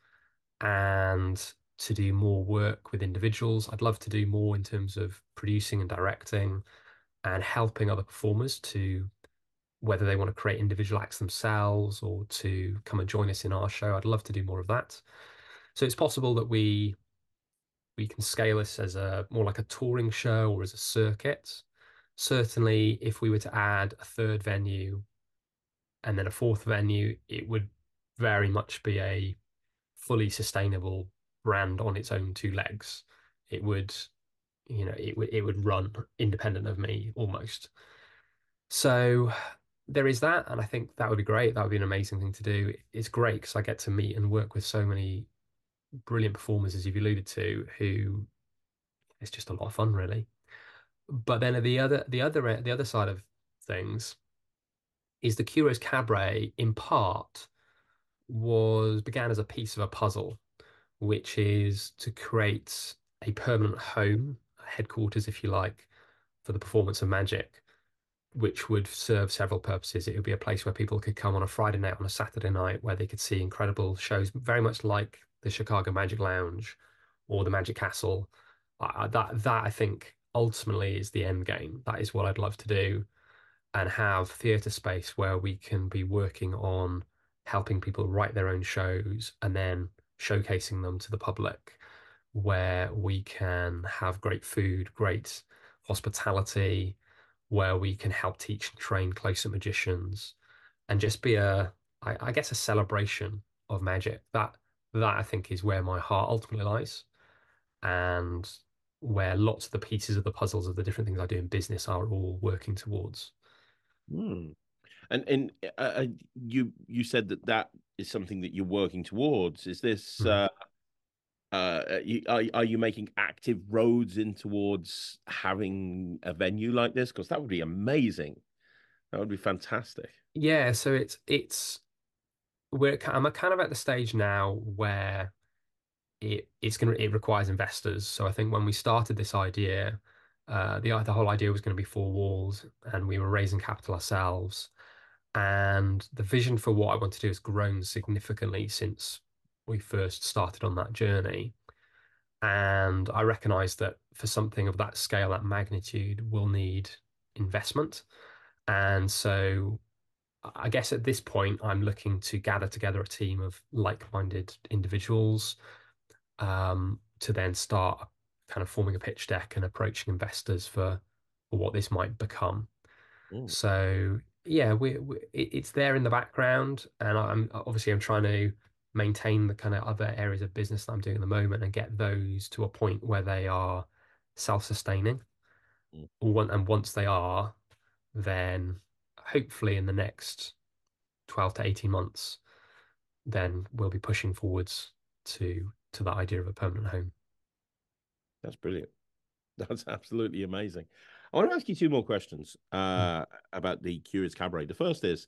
and to do more work with individuals. I'd love to do more in terms of producing and directing and helping other performers to whether they want to create individual acts themselves or to come and join us in our show. I'd love to do more of that. So it's possible that we we can scale this as a more like a touring show or as a circuit. Certainly, if we were to add a third venue and then a fourth venue, it would very much be a fully sustainable brand on its own two legs. It would, you know, it would it would run independent of me almost. So there is that, and I think that would be great. That would be an amazing thing to do. It's great because I get to meet and work with so many brilliant performers, as you've alluded to, who it's just a lot of fun, really. But then at the other, the other, the other side of things is the Curious Cabaret, in part, was began as a piece of a puzzle, which is to create a permanent home, headquarters, if you like, for the performance of magic, which would serve several purposes. It would be a place where people could come on a Friday night, on a Saturday night, where they could see incredible shows, very much like the Chicago Magic Lounge or the Magic Castle. Uh, that that I think ultimately is the end game. That is what I'd love to do, and have theatre space where we can be working on helping people write their own shows and then showcasing them to the public, where we can have great food, great hospitality, where we can help teach and train closer magicians, and just be a, I, I guess, a celebration of magic. That that I think is where my heart ultimately lies, and where lots of the pieces of the puzzles of the different things I do in business are all working towards. Hmm. And and uh, uh, you you said that that is something that you're working towards. Is this Mm. uh, uh, you, are are you making active roads in towards having a venue like this? Because that would be amazing. That would be fantastic. Yeah, so it's it's we're I'm kind of at the stage now where it it's gonna it requires investors. So I think when we started this idea, uh, the the whole idea was going to be four walls, and we were raising capital ourselves. And the vision for what I want to do has grown significantly since we first started on that journey. And I recognize that for something of that scale, that magnitude, we'll need investment. And so I guess at this point, I'm looking to gather together a team of like-minded individuals, um, to then start kind of forming a pitch deck and approaching investors for, for what this might become. Mm. So yeah, we, we it's there in the background, and I'm obviously I'm trying to maintain the kind of other areas of business that I'm doing at the moment and get those to a point where they are self-sustaining. Mm. One- And once they are, then hopefully in the next twelve to eighteen months, then we'll be pushing forwards to to that idea of a permanent home. That's brilliant. That's absolutely amazing. I want to ask you two more questions Mm. uh, about the Curious Cabaret. The first is,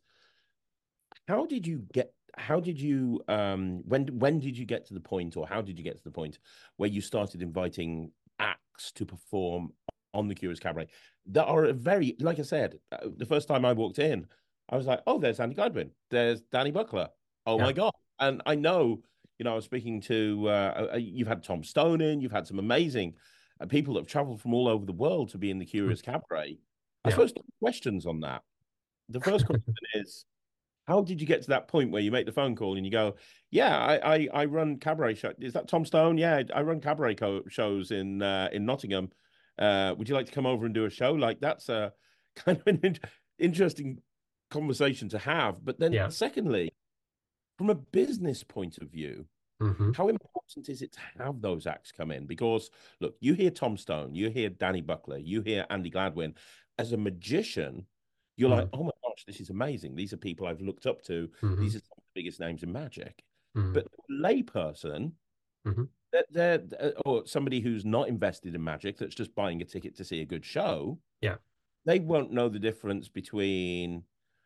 how did you get? How did you? Um, when when did you get to the point, or how did you get to the point where you started inviting acts to perform on the Curious Cabaret? That are a very, like I said, uh, the first time I walked in, I was like, "Oh, there's Andy Gladwin. There's Danny Buckler. Oh Yeah. my God!" And I know, you know, I was speaking to. Uh, uh, you've had Tom Stone in. You've had some amazing uh, people that have traveled from all over the world to be in the Mm. Curious Cabaret. I Yeah. suppose two questions on that. The first question is, how did you get to that point where you make the phone call and you go, "Yeah, I I, I run cabaret show. Is that Tom Stone? Yeah, I run cabaret co shows in uh, in Nottingham. Uh, would you like to come over and do a show?" Like that's a kind of an in interesting conversation to have. But then, Yeah. secondly, from a business point of view, Hmm. how important is it to have those acts come in? Because look, you hear Tom Stone, you hear Danny Buckler, you hear Andy Gladwin. As a magician, you're like, Mm. oh my gosh, this is amazing. These are people I've looked up to. Hmm. These are some of the biggest names in magic. Mm. But layperson, Hmm. they're, they're, or somebody who's not invested in magic, that's just buying a ticket to see a good show, Yeah. they won't know the difference between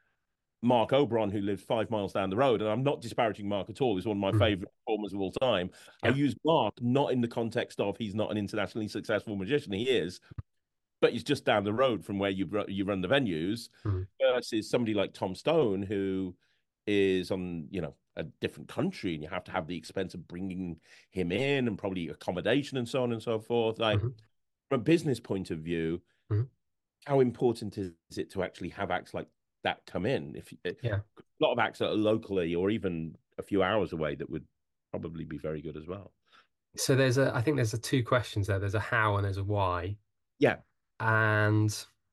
Mark Oberon, who lives five miles down the road, and I'm not disparaging Mark at all. He's one of my Mm. favorite performers of all time. I Yeah. use Mark not in the context of he's not an internationally successful magician. He is, but he's just down the road from where you you run the venues. Mm. Versus somebody like Tom Stone, who is on, you know, a different country, and you have to have the expense of bringing him in and probably accommodation and so on and so forth. Like Hmm. from a business point of view, Hmm. how important is it to actually have acts like that come in? If Yeah. a lot of acts that are locally or even a few hours away that would probably be very good as well. So there's a, I think there's a two questions there. There's a how and there's a why. Yeah. And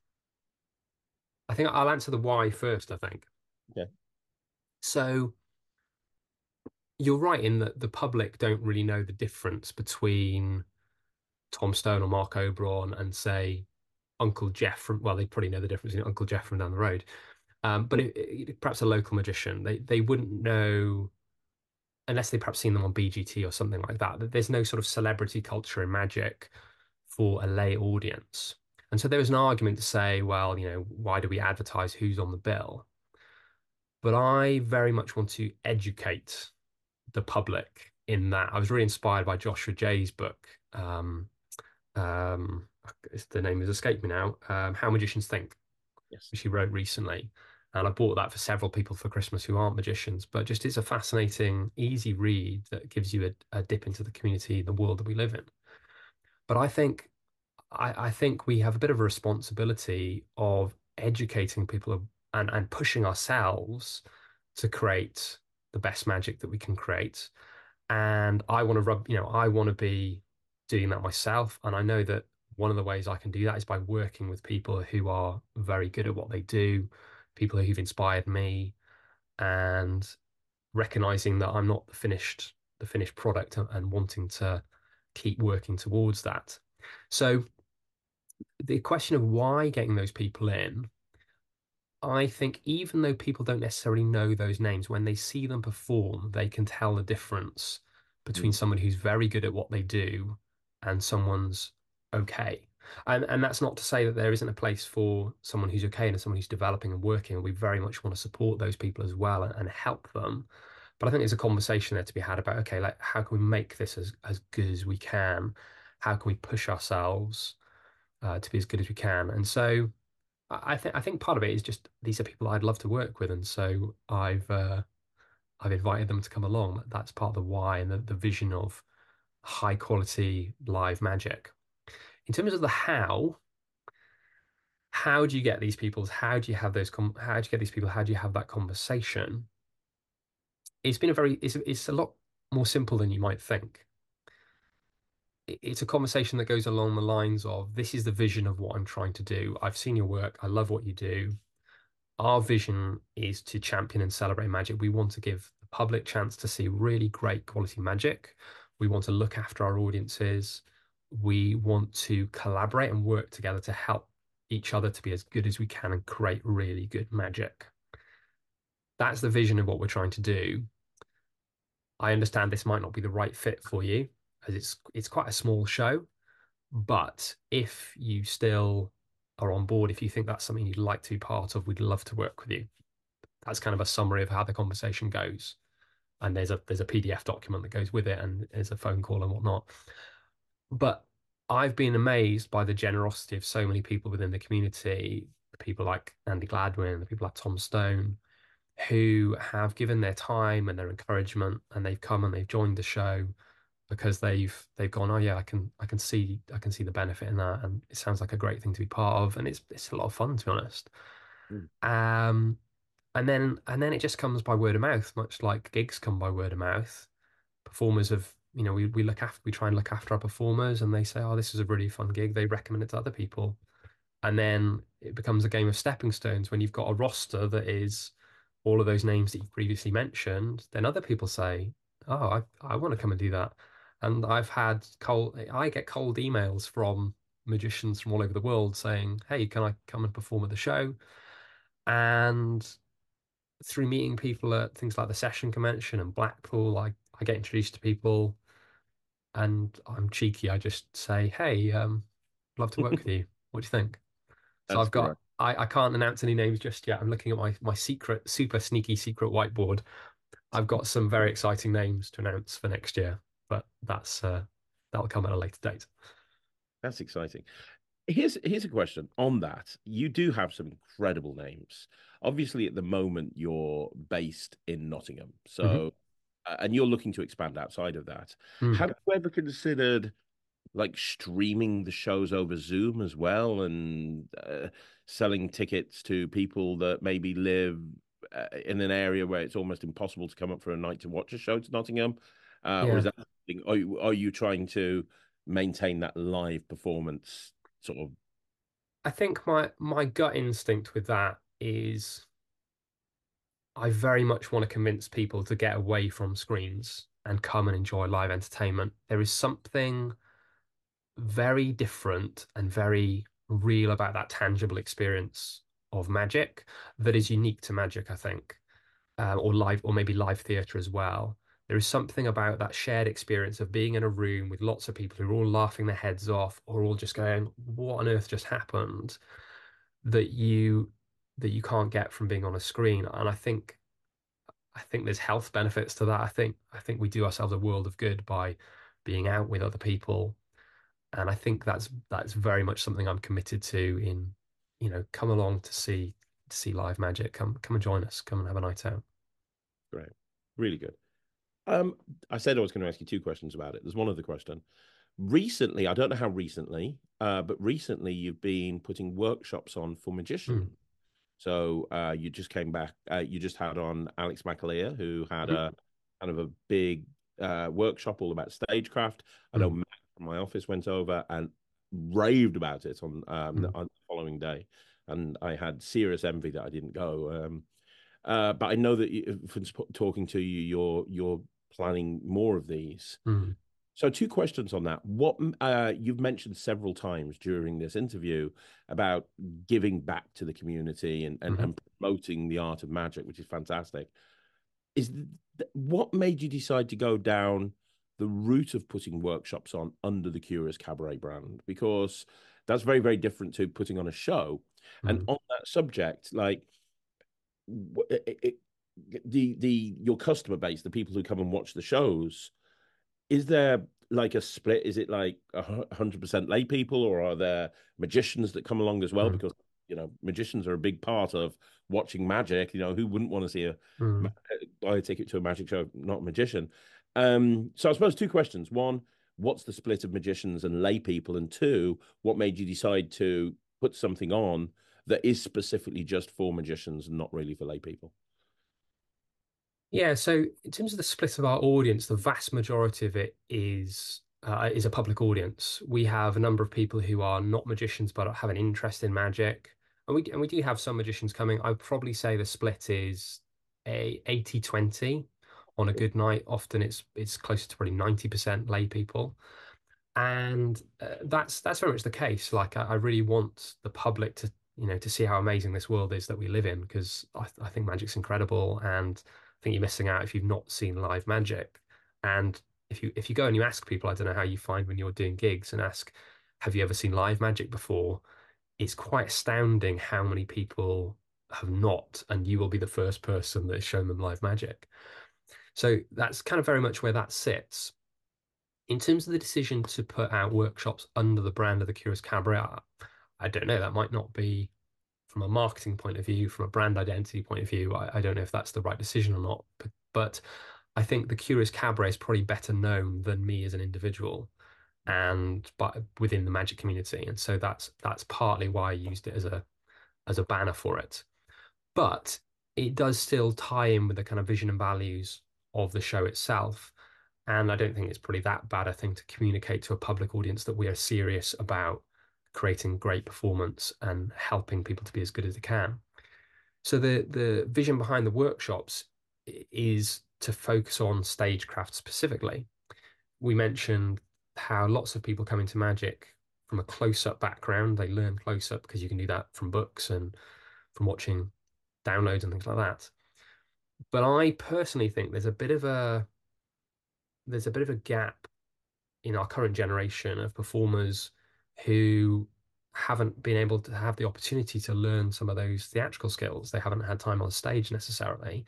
I think I'll answer the why first, I think. Okay. So you're right in that the public don't really know the difference between Tom Stone or Mark Oberon and, say, Uncle Jeff from, well, they probably know the difference between Uncle Jeff from down the road. Um, but it, it, perhaps a local magician, they they wouldn't know unless they perhaps seen them on B G T or something like that. That there's no sort of celebrity culture in magic for a lay audience. And so there was an argument to say, well, you know, why do we advertise who's on the bill? But I very much want to educate the public in that. I was really inspired by Joshua Jay's book. Um, um, the name has escaped me now. Um, How Magicians Think, Yes. which he wrote recently. And I bought that for several people for Christmas who aren't magicians, but just it's a fascinating, easy read that gives you a, a dip into the community, the world that we live in. But I think I, I think we have a bit of a responsibility of educating people and, and pushing ourselves to create the best magic that we can create. And I want to rub, you know, I want to be doing that myself. And I know that one of the ways I can do that is by working with people who are very good at what they do, people who've inspired me, and recognizing that I'm not the finished, the finished product and wanting to keep working towards that. So the question of why getting those people in, I think even though people don't necessarily know those names, when they see them perform, they can tell the difference between Mm. someone who's very good at what they do and someone's okay. And and that's not to say that there isn't a place for someone who's okay and someone who's developing and working. And we very much want to support those people as well and, and help them. But I think there's a conversation there to be had about, okay, like how can we make this as, as good as we can? How can we push ourselves uh, to be as good as we can? And so I think I think part of it is just these are people I'd love to work with, and so I've uh, I've invited them to come along. That's part of the why and the, the vision of high quality live magic. In terms of the how, how do you get these people? How do you have those? Com how do you get these people? How do you have that conversation? It's been a very it's it's a lot more simple than you might think. It's a conversation that goes along the lines of this is the vision of what I'm trying to do. I've seen your work. I love what you do. Our vision is to champion and celebrate magic. We want to give the public chance to see really great quality magic. We want to look after our audiences. We want to collaborate and work together to help each other to be as good as we can and create really good magic. That's the vision of what we're trying to do. I understand this might not be the right fit for you, as it's it's quite a small show. But if you still are on board, if you think that's something you'd like to be part of, we'd love to work with you. That's kind of a summary of how the conversation goes. And there's a there's a P D F document that goes with it, and there's a phone call and whatnot. But I've been amazed by the generosity of so many people within the community, the people like Andy Gladwin, the people like Tom Stone, who have given their time and their encouragement, and they've come and they've joined the show because they've they've gone, oh yeah, I can I can see I can see the benefit in that, and it sounds like a great thing to be part of, and it's it's a lot of fun, to be honest. Mm. Um, and then and then it just comes by word of mouth, much like gigs come by word of mouth. Performers have, you know, we we look after we try and look after our performers, and they say, oh, this is a really fun gig. They recommend it to other people, and then it becomes a game of stepping stones. When you've got a roster that is all of those names that you previously mentioned, then other people say, oh, I I want to come and do that. And I've had cold, I get cold emails from magicians from all over the world saying, hey, can I come and perform at the show? And through meeting people at things like the Session Convention and Blackpool, I, I get introduced to people, and I'm cheeky. I just say, hey, um, love to work with you. What do you think? So That's I've got, great. I, I can't announce any names just yet. I'm looking at my, my secret, super sneaky secret whiteboard. I've got some very exciting names to announce for next year, but that's uh, that'll come at a later date. That's exciting. Here's here's a question on that. You do have some incredible names. Obviously, at the moment, you're based in Nottingham, so Mhm. uh, and you're looking to expand outside of that. Mm. Have you ever considered like streaming the shows over Zoom as well, and uh, selling tickets to people that maybe live uh, in an area where it's almost impossible to come up for a night to watch a show to Nottingham? Uh, or is Yeah, that something, are you, are you trying to maintain that live performance sort of? I think my my gut instinct with that is I very much want to convince people to get away from screens and come and enjoy live entertainment. There is something very different and very real about that tangible experience of magic that is unique to magic, I think, uh, or live, or maybe live theatre as well. there is something about that shared experience of being in a room with lots of people who are all laughing their heads off or all just going, what on earth just happened, that you that you can't get from being on a screen. And I think I think there's health benefits to that. I think I think we do ourselves a world of good by being out with other people. And I think that's that's very much something I'm committed to in, you know, come along to see to see live magic. Come come and join us. Come and have a night out. Great. Really good. Um, I said I was going to ask you two questions about it. There's one other question. Recently, I don't know how recently, uh, but recently you've been putting workshops on for magicians. Mm. So uh, you just came back, uh, you just had on Alex McAleer, who had Mhm. a kind of a big uh, workshop all about stagecraft. I know Mm. Matt from my office went over and raved about it on, um, Mm. on the following day. And I had serious envy that I didn't go. Um, uh, but I know that you, from sp- talking to you, you're you're planning more of these. Mm. So two questions on that. What uh, you've mentioned several times during this interview about giving back to the community and, and, Mhm. and promoting the art of magic, which is fantastic. Is th- what made you decide to go down the route of putting workshops on under the Curious Cabaret brand? Because that's very, very different to putting on a show. And Mm. on that subject, like it, it, the the your customer base, the people who come and watch the shows, is there like a split? Is it like a hundred percent lay people, or are there magicians that come along as well? Mm. Because you know magicians are a big part of watching magic. You know, who wouldn't want to see a Mm. buy a ticket to a magic show, not a magician? Um, so I suppose two questions. One, what's the split of magicians and lay people? And two, what made you decide to put something on that is specifically just for magicians and not really for lay people? Yeah, so in terms of the split of our audience, the vast majority of it is uh, is a public audience. We have a number of people who are not magicians but have an interest in magic, and we and we do have some magicians coming. I'd probably say the split is a eighty twenty on a good night. Often it's it's closer to probably ninety percent lay people, and uh, that's that's very much the case. Like I, I really want the public to you know to see how amazing this world is that we live in, because I, I think magic's incredible, and I think you're missing out if you've not seen live magic. And if you if you go and you ask people, I don't know how you find when you're doing gigs, and ask, have you ever seen live magic before? It's quite astounding how many people have not, and you will be the first person that has shown them live magic. So that's kind of very much where that sits. In terms of the decision to put out workshops under the brand of the Curious Cabaret, I don't know. That might not be, from a marketing point of view, from a brand identity point of view. I, I don't know if that's the right decision or not. But, but I think the Curious Cabaret is probably better known than me as an individual, and but within the magic community. And so that's that's partly why I used it as a as a banner for it. But it does still tie in with the kind of vision and values of the show itself. And I don't think it's probably that bad a thing to communicate to a public audience that we are serious about creating great performance and helping people to be as good as they can. So the the vision behind the workshops is to focus on stagecraft specifically. We mentioned how lots of people come into magic from a close-up background. They learn close-up because you can do that from books and from watching downloads and things like that. But I personally think there's a bit of a there's a bit of a gap in our current generation of performers who haven't been able to have the opportunity to learn some of those theatrical skills. They haven't had time on stage necessarily,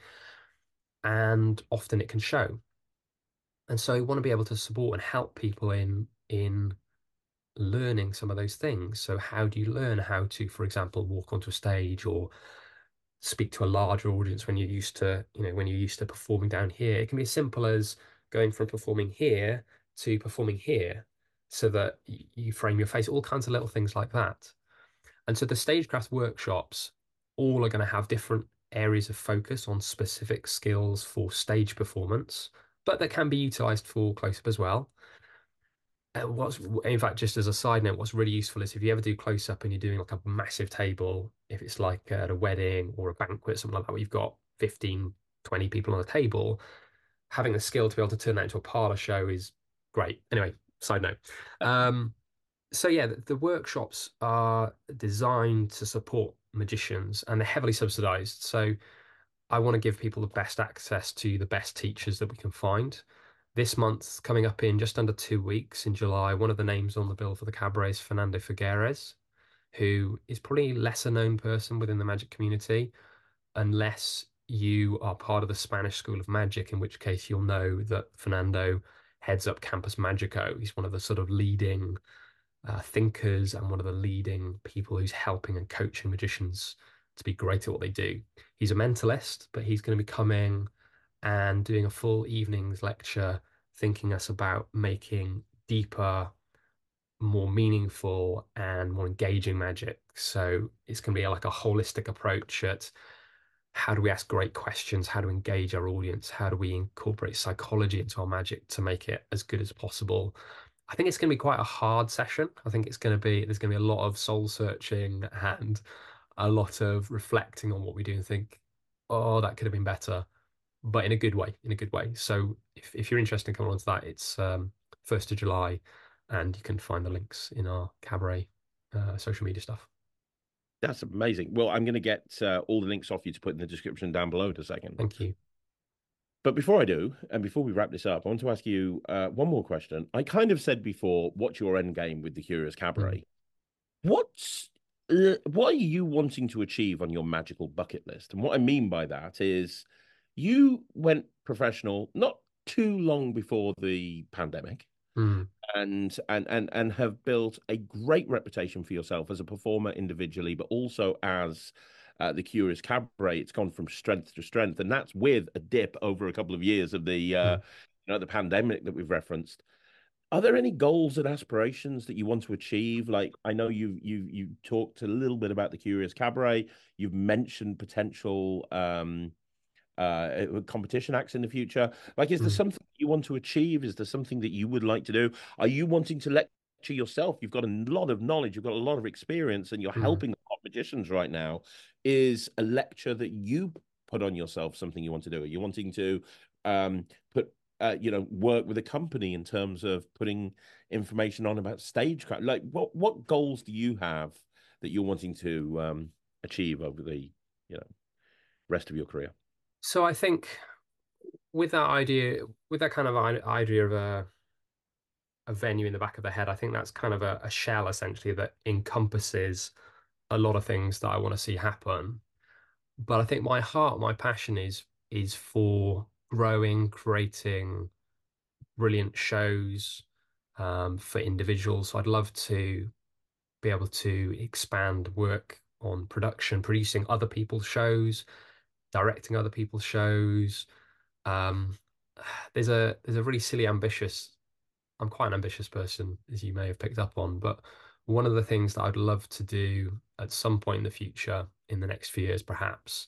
and often it can show. And so I want to be able to support and help people in in learning some of those things. So how do you learn how to, for example, walk onto a stage or speak to a larger audience when you're used to, you know, when you're used to performing down here? It can be as simple as going from performing here to performing here, so that you frame your face, all kinds of little things like that. And so the stagecraft workshops all are going to have different areas of focus on specific skills for stage performance, but that can be utilized for close up as well. And what's, in fact, just as a side note, what's really useful is if you ever do close up and you're doing like a massive table, if it's like at a wedding or a banquet, something like that, where you've got fifteen, twenty people on a table, having the skill to be able to turn that into a parlor show is great. Anyway, side note. Um, so yeah, the, the workshops are designed to support magicians, and they're heavily subsidized. So I want to give people the best access to the best teachers that we can find. This month, coming up in just under two weeks in July, one of the names on the bill for the cabaret is Fernando Figueres, who is probably a lesser known person within the magic community, unless you are part of the Spanish School of Magic, in which case you'll know that Fernando heads up Campus Magico. He's one of the sort of leading uh, thinkers and one of the leading people who's helping and coaching magicians to be great at what they do. He's a mentalist, but he's going to be coming and doing a full evening's lecture, thinking us about making deeper, more meaningful and more engaging magic. So it's going to be like a holistic approach at how do we ask great questions, how to engage our audience, how do we incorporate psychology into our magic to make it as good as possible. I think it's going to be quite a hard session. I think it's going to be, there's going to be a lot of soul searching and a lot of reflecting on what we do and think, oh, that could have been better, but in a good way, in a good way. So if, if you're interested in coming on to that, it's um, first of July, and you can find the links in our cabaret uh, social media stuff. That's amazing. Well, I'm going to get uh, all the links off you to put in the description down below in a second. Thank you. But before I do, and before we wrap this up, I want to ask you uh, one more question. I kind of said before, what's your end game with the Curious Cabaret? Mm. What's uh, what are you wanting to achieve on your magical bucket list? And what I mean by that is you went professional not too long before the pandemic. Mm. And, and and and have built a great reputation for yourself as a performer individually, but also as uh, the Curious Cabaret. It's gone from strength to strength, and that's with a dip over a couple of years of the uh, mm. you know, the pandemic that we've referenced. Are there any goals and aspirations that you want to achieve? Like, I know you you you talked a little bit about the Curious Cabaret. You've mentioned potential um, uh, competition acts in the future. Like, is there mm. something you want to achieve? Is there something that you would like to do? Are you wanting to lecture yourself? You've got a lot of knowledge, you've got a lot of experience, and you're mm. helping the top magicians right now. Is a lecture that you put on yourself something you want to do? Are you wanting to um, put, uh, you know, work with a company in terms of putting information on about stagecraft? Like, what what goals do you have that you're wanting to um, achieve over the, you know, rest of your career? So I think with that idea, with that kind of idea of a a venue in the back of the head, I think that's kind of a, a shell essentially that encompasses a lot of things that I want to see happen. But I think my heart, my passion is is for growing, creating brilliant shows um, for individuals. So I'd love to be able to expand work on production, producing other people's shows, directing other people's shows. Um, there's a there's a really silly ambitious. I'm quite an ambitious person, as you may have picked up on, but one of the things that I'd love to do at some point in the future, in the next few years perhaps,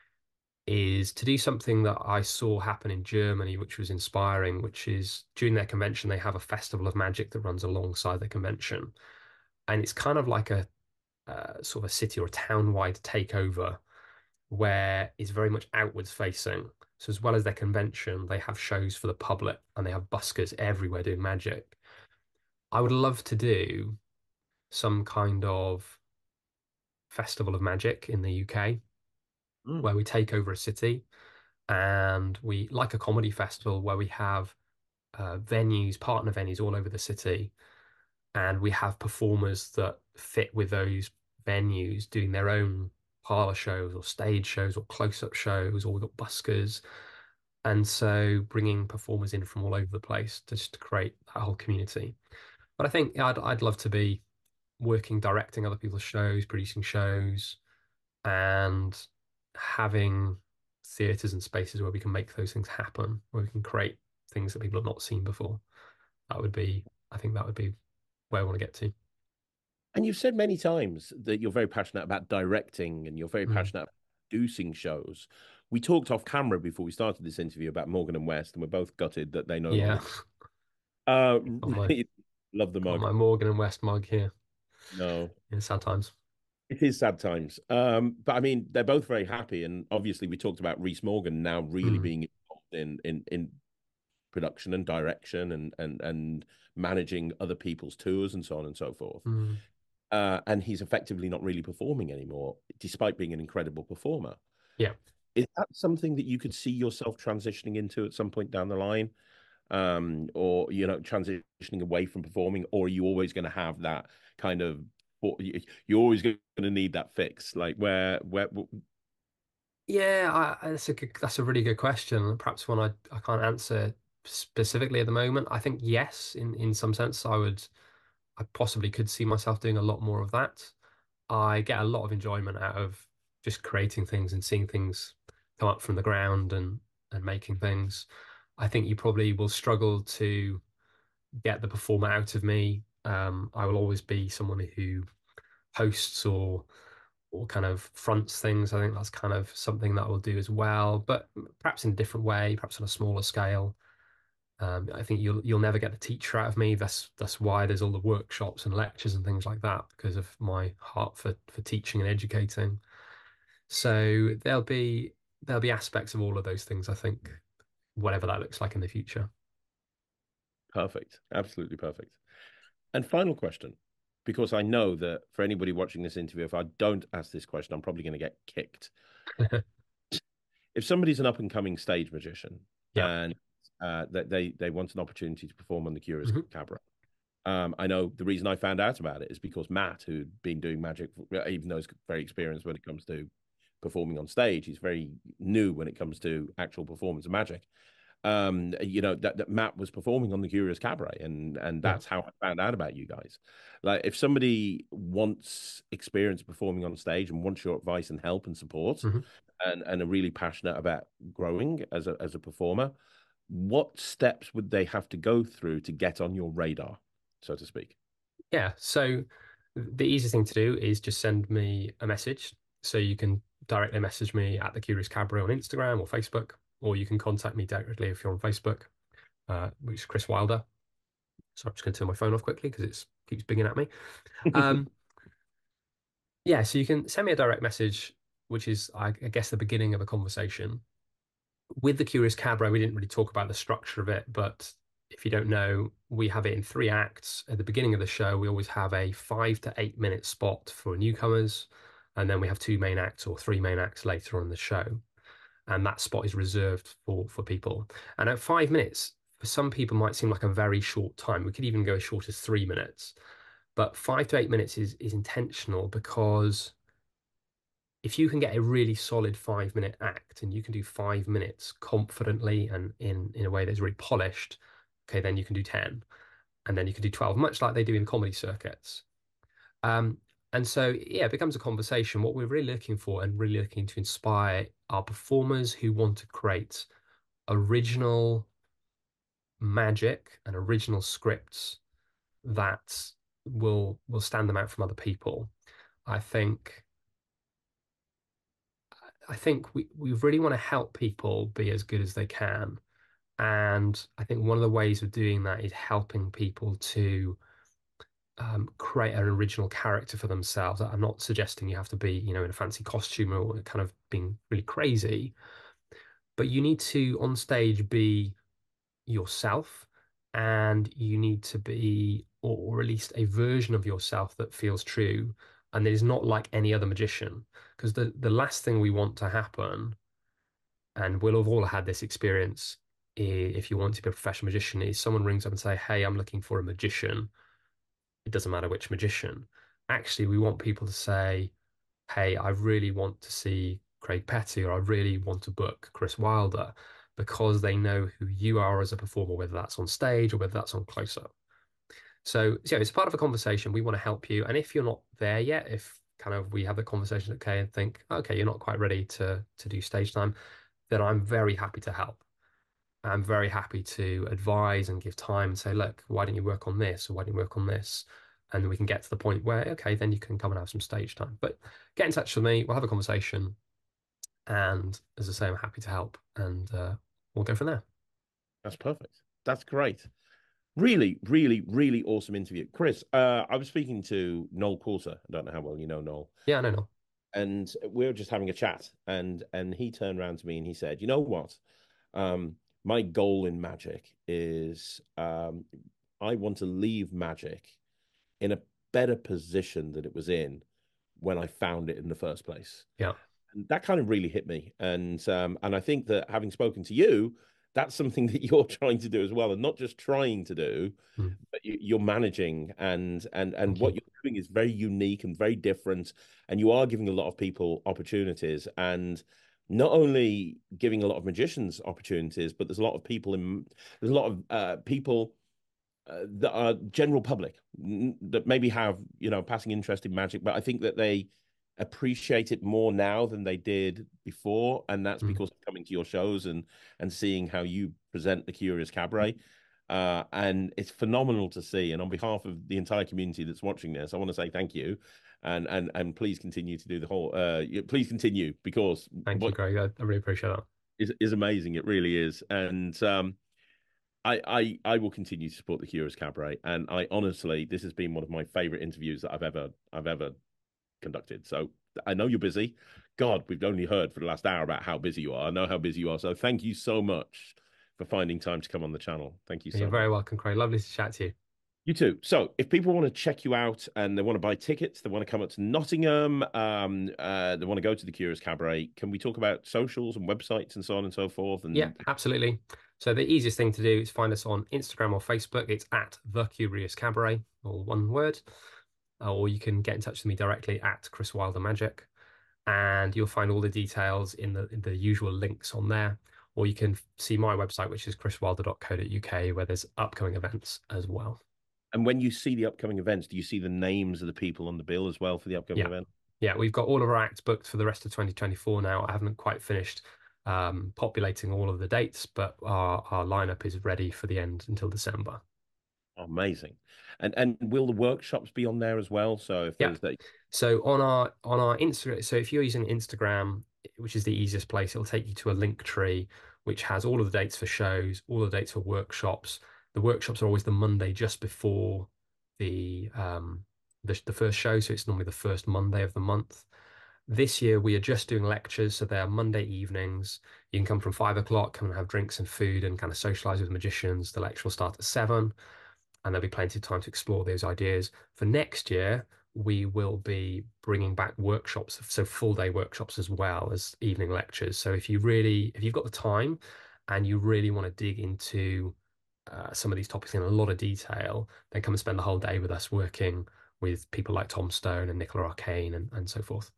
is to do something that I saw happen in Germany, which was inspiring, which is during their convention, they have a festival of magic that runs alongside the convention. And it's kind of like a uh, sort of a city or a town-wide takeover where it's very much outwards facing. So as well as their convention, they have shows for the public and they have buskers everywhere doing magic. I would love to do some kind of festival of magic in the U K mm. where we take over a city and we, like a comedy festival, where we have uh, venues, partner venues all over the city, and we have performers that fit with those venues doing their own parlor shows or stage shows or close-up shows, or we've got buskers. And so bringing performers in from all over the place to just to create that whole community. But I think I'd, I'd love to be working, directing other people's shows, producing shows, and having theatres and spaces where we can make those things happen, where we can create things that people have not seen before. That would be, I think that would be where I want to get to. And you've said many times that you're very passionate about directing and you're very mm. passionate about producing shows. We talked off camera before we started this interview about Morgan and West, and we're both gutted that they know. Yeah. Uh, my, love the mug. My Morgan and West mug here. No. In sad times. It is sad times. Um, but I mean, they're both very happy. And obviously we talked about Rhys Morgan now really mm. being involved in, in, in production and direction and, and, and managing other people's tours and so on and so forth. Mm. Uh, and he's effectively not really performing anymore, despite being an incredible performer. Yeah. Is that something that you could see yourself transitioning into at some point down the line? Um, or, you know, transitioning away from performing, or are you always going to have that kind of, you're always going to need that fix? Like where, where, Yeah, I, that's a good, that's a really good question. Perhaps one I, I can't answer specifically at the moment. I think yes, in in some sense, I would, I possibly could see myself doing a lot more of that. I get a lot of enjoyment out of just creating things and seeing things come up from the ground and and making things. I think you probably will struggle to get the performer out of me. Um, I will always be someone who hosts or or kind of fronts things. I think that's kind of something that I will do as well, but perhaps in a different way, perhaps on a smaller scale. Um, I think you'll you'll never get the teacher out of me. That's that's why there's all the workshops and lectures and things like that, because of my heart for for teaching and educating. So there'll be there'll be aspects of all of those things, I think, whatever that looks like in the future. perfect, absolutely perfect. And final question, because I know that for anybody watching this interview, if I don't ask this question, I'm probably going to get kicked. If somebody's an up and coming stage magician Yeah. and uh, that they they want an opportunity to perform on the Curious Mhm. Cabaret, um, I know the reason I found out about it is because Matt, who'd been doing magic, even though he's very experienced when it comes to performing on stage, he's very new when it comes to actual performance of magic. Um, you know, that, that Matt was performing on the Curious Cabaret, and and Yeah. that's how I found out about you guys. Like, if somebody wants experience performing on stage and wants your advice and help and support, Mhm. and and are really passionate about growing as a as a performer, what steps would they have to go through to get on your radar, so to speak? Yeah. So the easiest thing to do is just send me a message. So you can directly message me at the Curious Cabaret on Instagram or Facebook, or you can contact me directly if you're on Facebook, uh, which is Chris Wilder. So I'm just going to turn my phone off quickly because it keeps pinging at me. Um, yeah, so you can send me a direct message, which is, I, I guess, the beginning of a conversation. With the Curious Cabaret, we didn't really talk about the structure of it, but if you don't know, we have it in three acts. At the beginning of the show, we always have a five to eight minute spot for newcomers, and then we have two main acts or three main acts later on in the show, and that spot is reserved for for people. And at five minutes, for some people, might seem like a very short time. We could even go as short as three minutes, but five to eight minutes is is intentional because if you can get a really solid five minute act and you can do five minutes confidently and in in a way that's really polished, okay, then you can do ten, and then you can do twelve, much like they do in comedy circuits. Um, and so, yeah, it becomes a conversation. What we're really looking for and really looking to inspire are performers who want to create original magic and original scripts that will will stand them out from other people. I think I think we, we really want to help people be as good as they can. And I think one of the ways of doing that is helping people to um, create an original character for themselves. I'm not suggesting you have to be, you know, in a fancy costume or kind of being really crazy, but you need to on stage be yourself, and you need to be, or at least a version of yourself that feels true and that is not like any other magician. Because the, the last thing we want to happen, and we'll have all had this experience if you want to be a professional magician, is someone rings up and say, hey, I'm looking for a magician. It doesn't matter which magician. Actually, we want people to say, hey, I really want to see Craig Petty, or I really want to book Chris Wilder, because they know who you are as a performer, whether that's on stage or whether that's on close up. So, so yeah, it's part of a conversation. We want to help you. And if you're not there yet, if kind of we have the conversation, okay, and think, okay, you're not quite ready to to do stage time, then I'm very happy to help. I'm very happy to advise and give time and say, look, why don't you work on this, or why don't you work on this? And we can get to the point where, okay, then you can come and have some stage time. But get in touch with me. We'll have a conversation. And as I say, I'm happy to help, and uh, we'll go from there. That's perfect. That's great. Really, really, really awesome interview. Chris, uh, I was speaking to Noel Coulter. I don't know how well you know Noel. Yeah, no, no. And we were just having a chat, and and he turned around to me and he said, you know what? Um, my goal in magic is um, I want to leave magic in a better position than it was in when I found it in the first place. Yeah. And that kind of really hit me. And um, and I think that having spoken to you, that's something that you're trying to do as well, and not just trying to do, Mm. but you, you're managing, and and and Thank what you. you're doing is very unique and very different, and you are giving a lot of people opportunities, and not only giving a lot of magicians opportunities, but there's a lot of people in there's a lot of uh, people uh, that are general public n- that maybe have, you know, passing interest in magic, but I think that they appreciate it more now than they did before, and that's Mm. because of coming to your shows and and seeing how you present the Curious Cabaret. Uh, and it's phenomenal to see. And on behalf of the entire community that's watching this, I want to say thank you, and and and please continue to do the whole. Uh, y- please continue, because Thank you, what Greg. I, I really appreciate that. is is amazing. It really is. And um, I, I I will continue to support the Curious Cabaret. And I honestly, this has been one of my favorite interviews that I've ever I've ever conducted. So I know you're busy. God, we've only heard for the last hour about how busy you are. I know how busy you are. So thank you so much for finding time to come on the channel. Thank you so You're much. very welcome, Craig. Lovely to chat to you. You too. So if people want to check you out and they want to buy tickets, they want to come up to Nottingham, um, uh, they want to go to the Curious Cabaret, can we talk about socials and websites and so on and so forth? And Yeah, absolutely. So the easiest thing to do is find us on Instagram or Facebook. It's at The Curious Cabaret, all one word. Uh, Or you can get in touch with me directly at Chris Wilder Magic, and you'll find all the details in the in the usual links on there. Or you can see my website, which is chris wilder dot co dot U K, where there's upcoming events as well. and when you see the upcoming events, do you see the names of the people on the bill as well for the upcoming Yeah. event? Yeah, we've got all of our acts booked for the rest of twenty twenty-four now. I haven't quite finished um, populating all of the dates, but our, our lineup is ready for the end until December. Amazing. And and will the workshops be on there as well? So if Yeah. there's that, So on our on our Instagram, so if you're using Instagram, which is the easiest place, it'll take you to a link tree which has all of the dates for shows, all the dates for workshops. The workshops are always the Monday just before the um the, the first show, so it's normally the first Monday of the month. This year we are just doing lectures, so they are Monday evenings. You can come from five o'clock, come and have drinks and food and kind of socialize with magicians. The lecture will start at seven, and there'll be plenty of time to explore those ideas. For next year, we will be bringing back workshops, so full day workshops as well as evening lectures. So if you really, if you've got the time and you really want to dig into uh, some of these topics in a lot of detail, then come and spend the whole day with us working with people like Tom Stone and Nicola Arcane and, and so forth.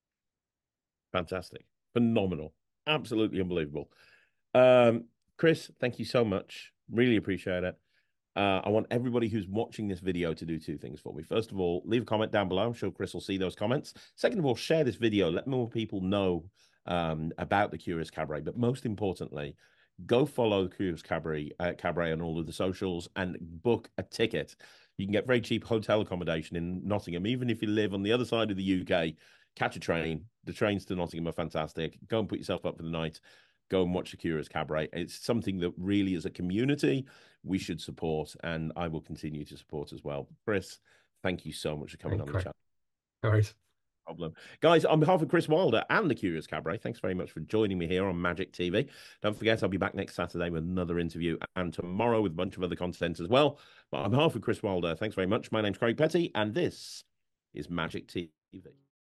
fantastic, phenomenal, absolutely unbelievable. Um, Chris, thank you so much. Really appreciate it. Uh, I want everybody who's watching this video to do two things for me. First of all, leave a comment down below. I'm sure Chris will see those comments. Second of all, share this video. Let more people know um, about the Curious Cabaret. But most importantly, go follow the Curious Cabaret, uh, Cabaret on all of the socials and book a ticket. You can get very cheap hotel accommodation in Nottingham, even if you live on the other side of the U K. Catch a train. The trains to Nottingham are fantastic. Go and put yourself up for the night. Go and watch the Curious Cabaret. It's something that really, as a community, we should support, and I will continue to support as well. Chris, thank you so much for coming Thank on you. the channel. No worries. Problem. Guys, on behalf of Chris Wilder and the Curious Cabaret, thanks very much for joining me here on Magic T V. Don't forget, I'll be back next Saturday with another interview, and tomorrow with a bunch of other content as well. But on behalf of Chris Wilder, thanks very much. My name's Craig Petty, and this is Magic T V.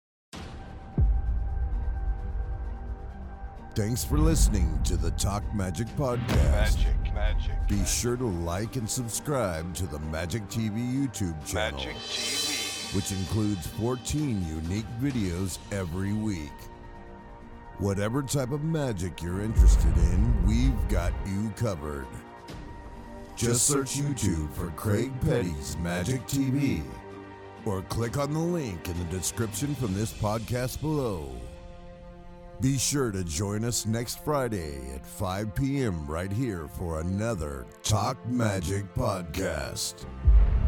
Thanks for listening to the Talk Magic podcast. Magic, magic. Be magic. sure to like and subscribe to the Magic T V YouTube channel, Magic T V. which includes fourteen unique videos every week. Whatever type of magic you're interested in, we've got you covered. Just search YouTube for Craig Petty's Magic T V, or click on the link in the description from this podcast below. Be sure to join us next Friday at five p m right here for another Talk Magic podcast.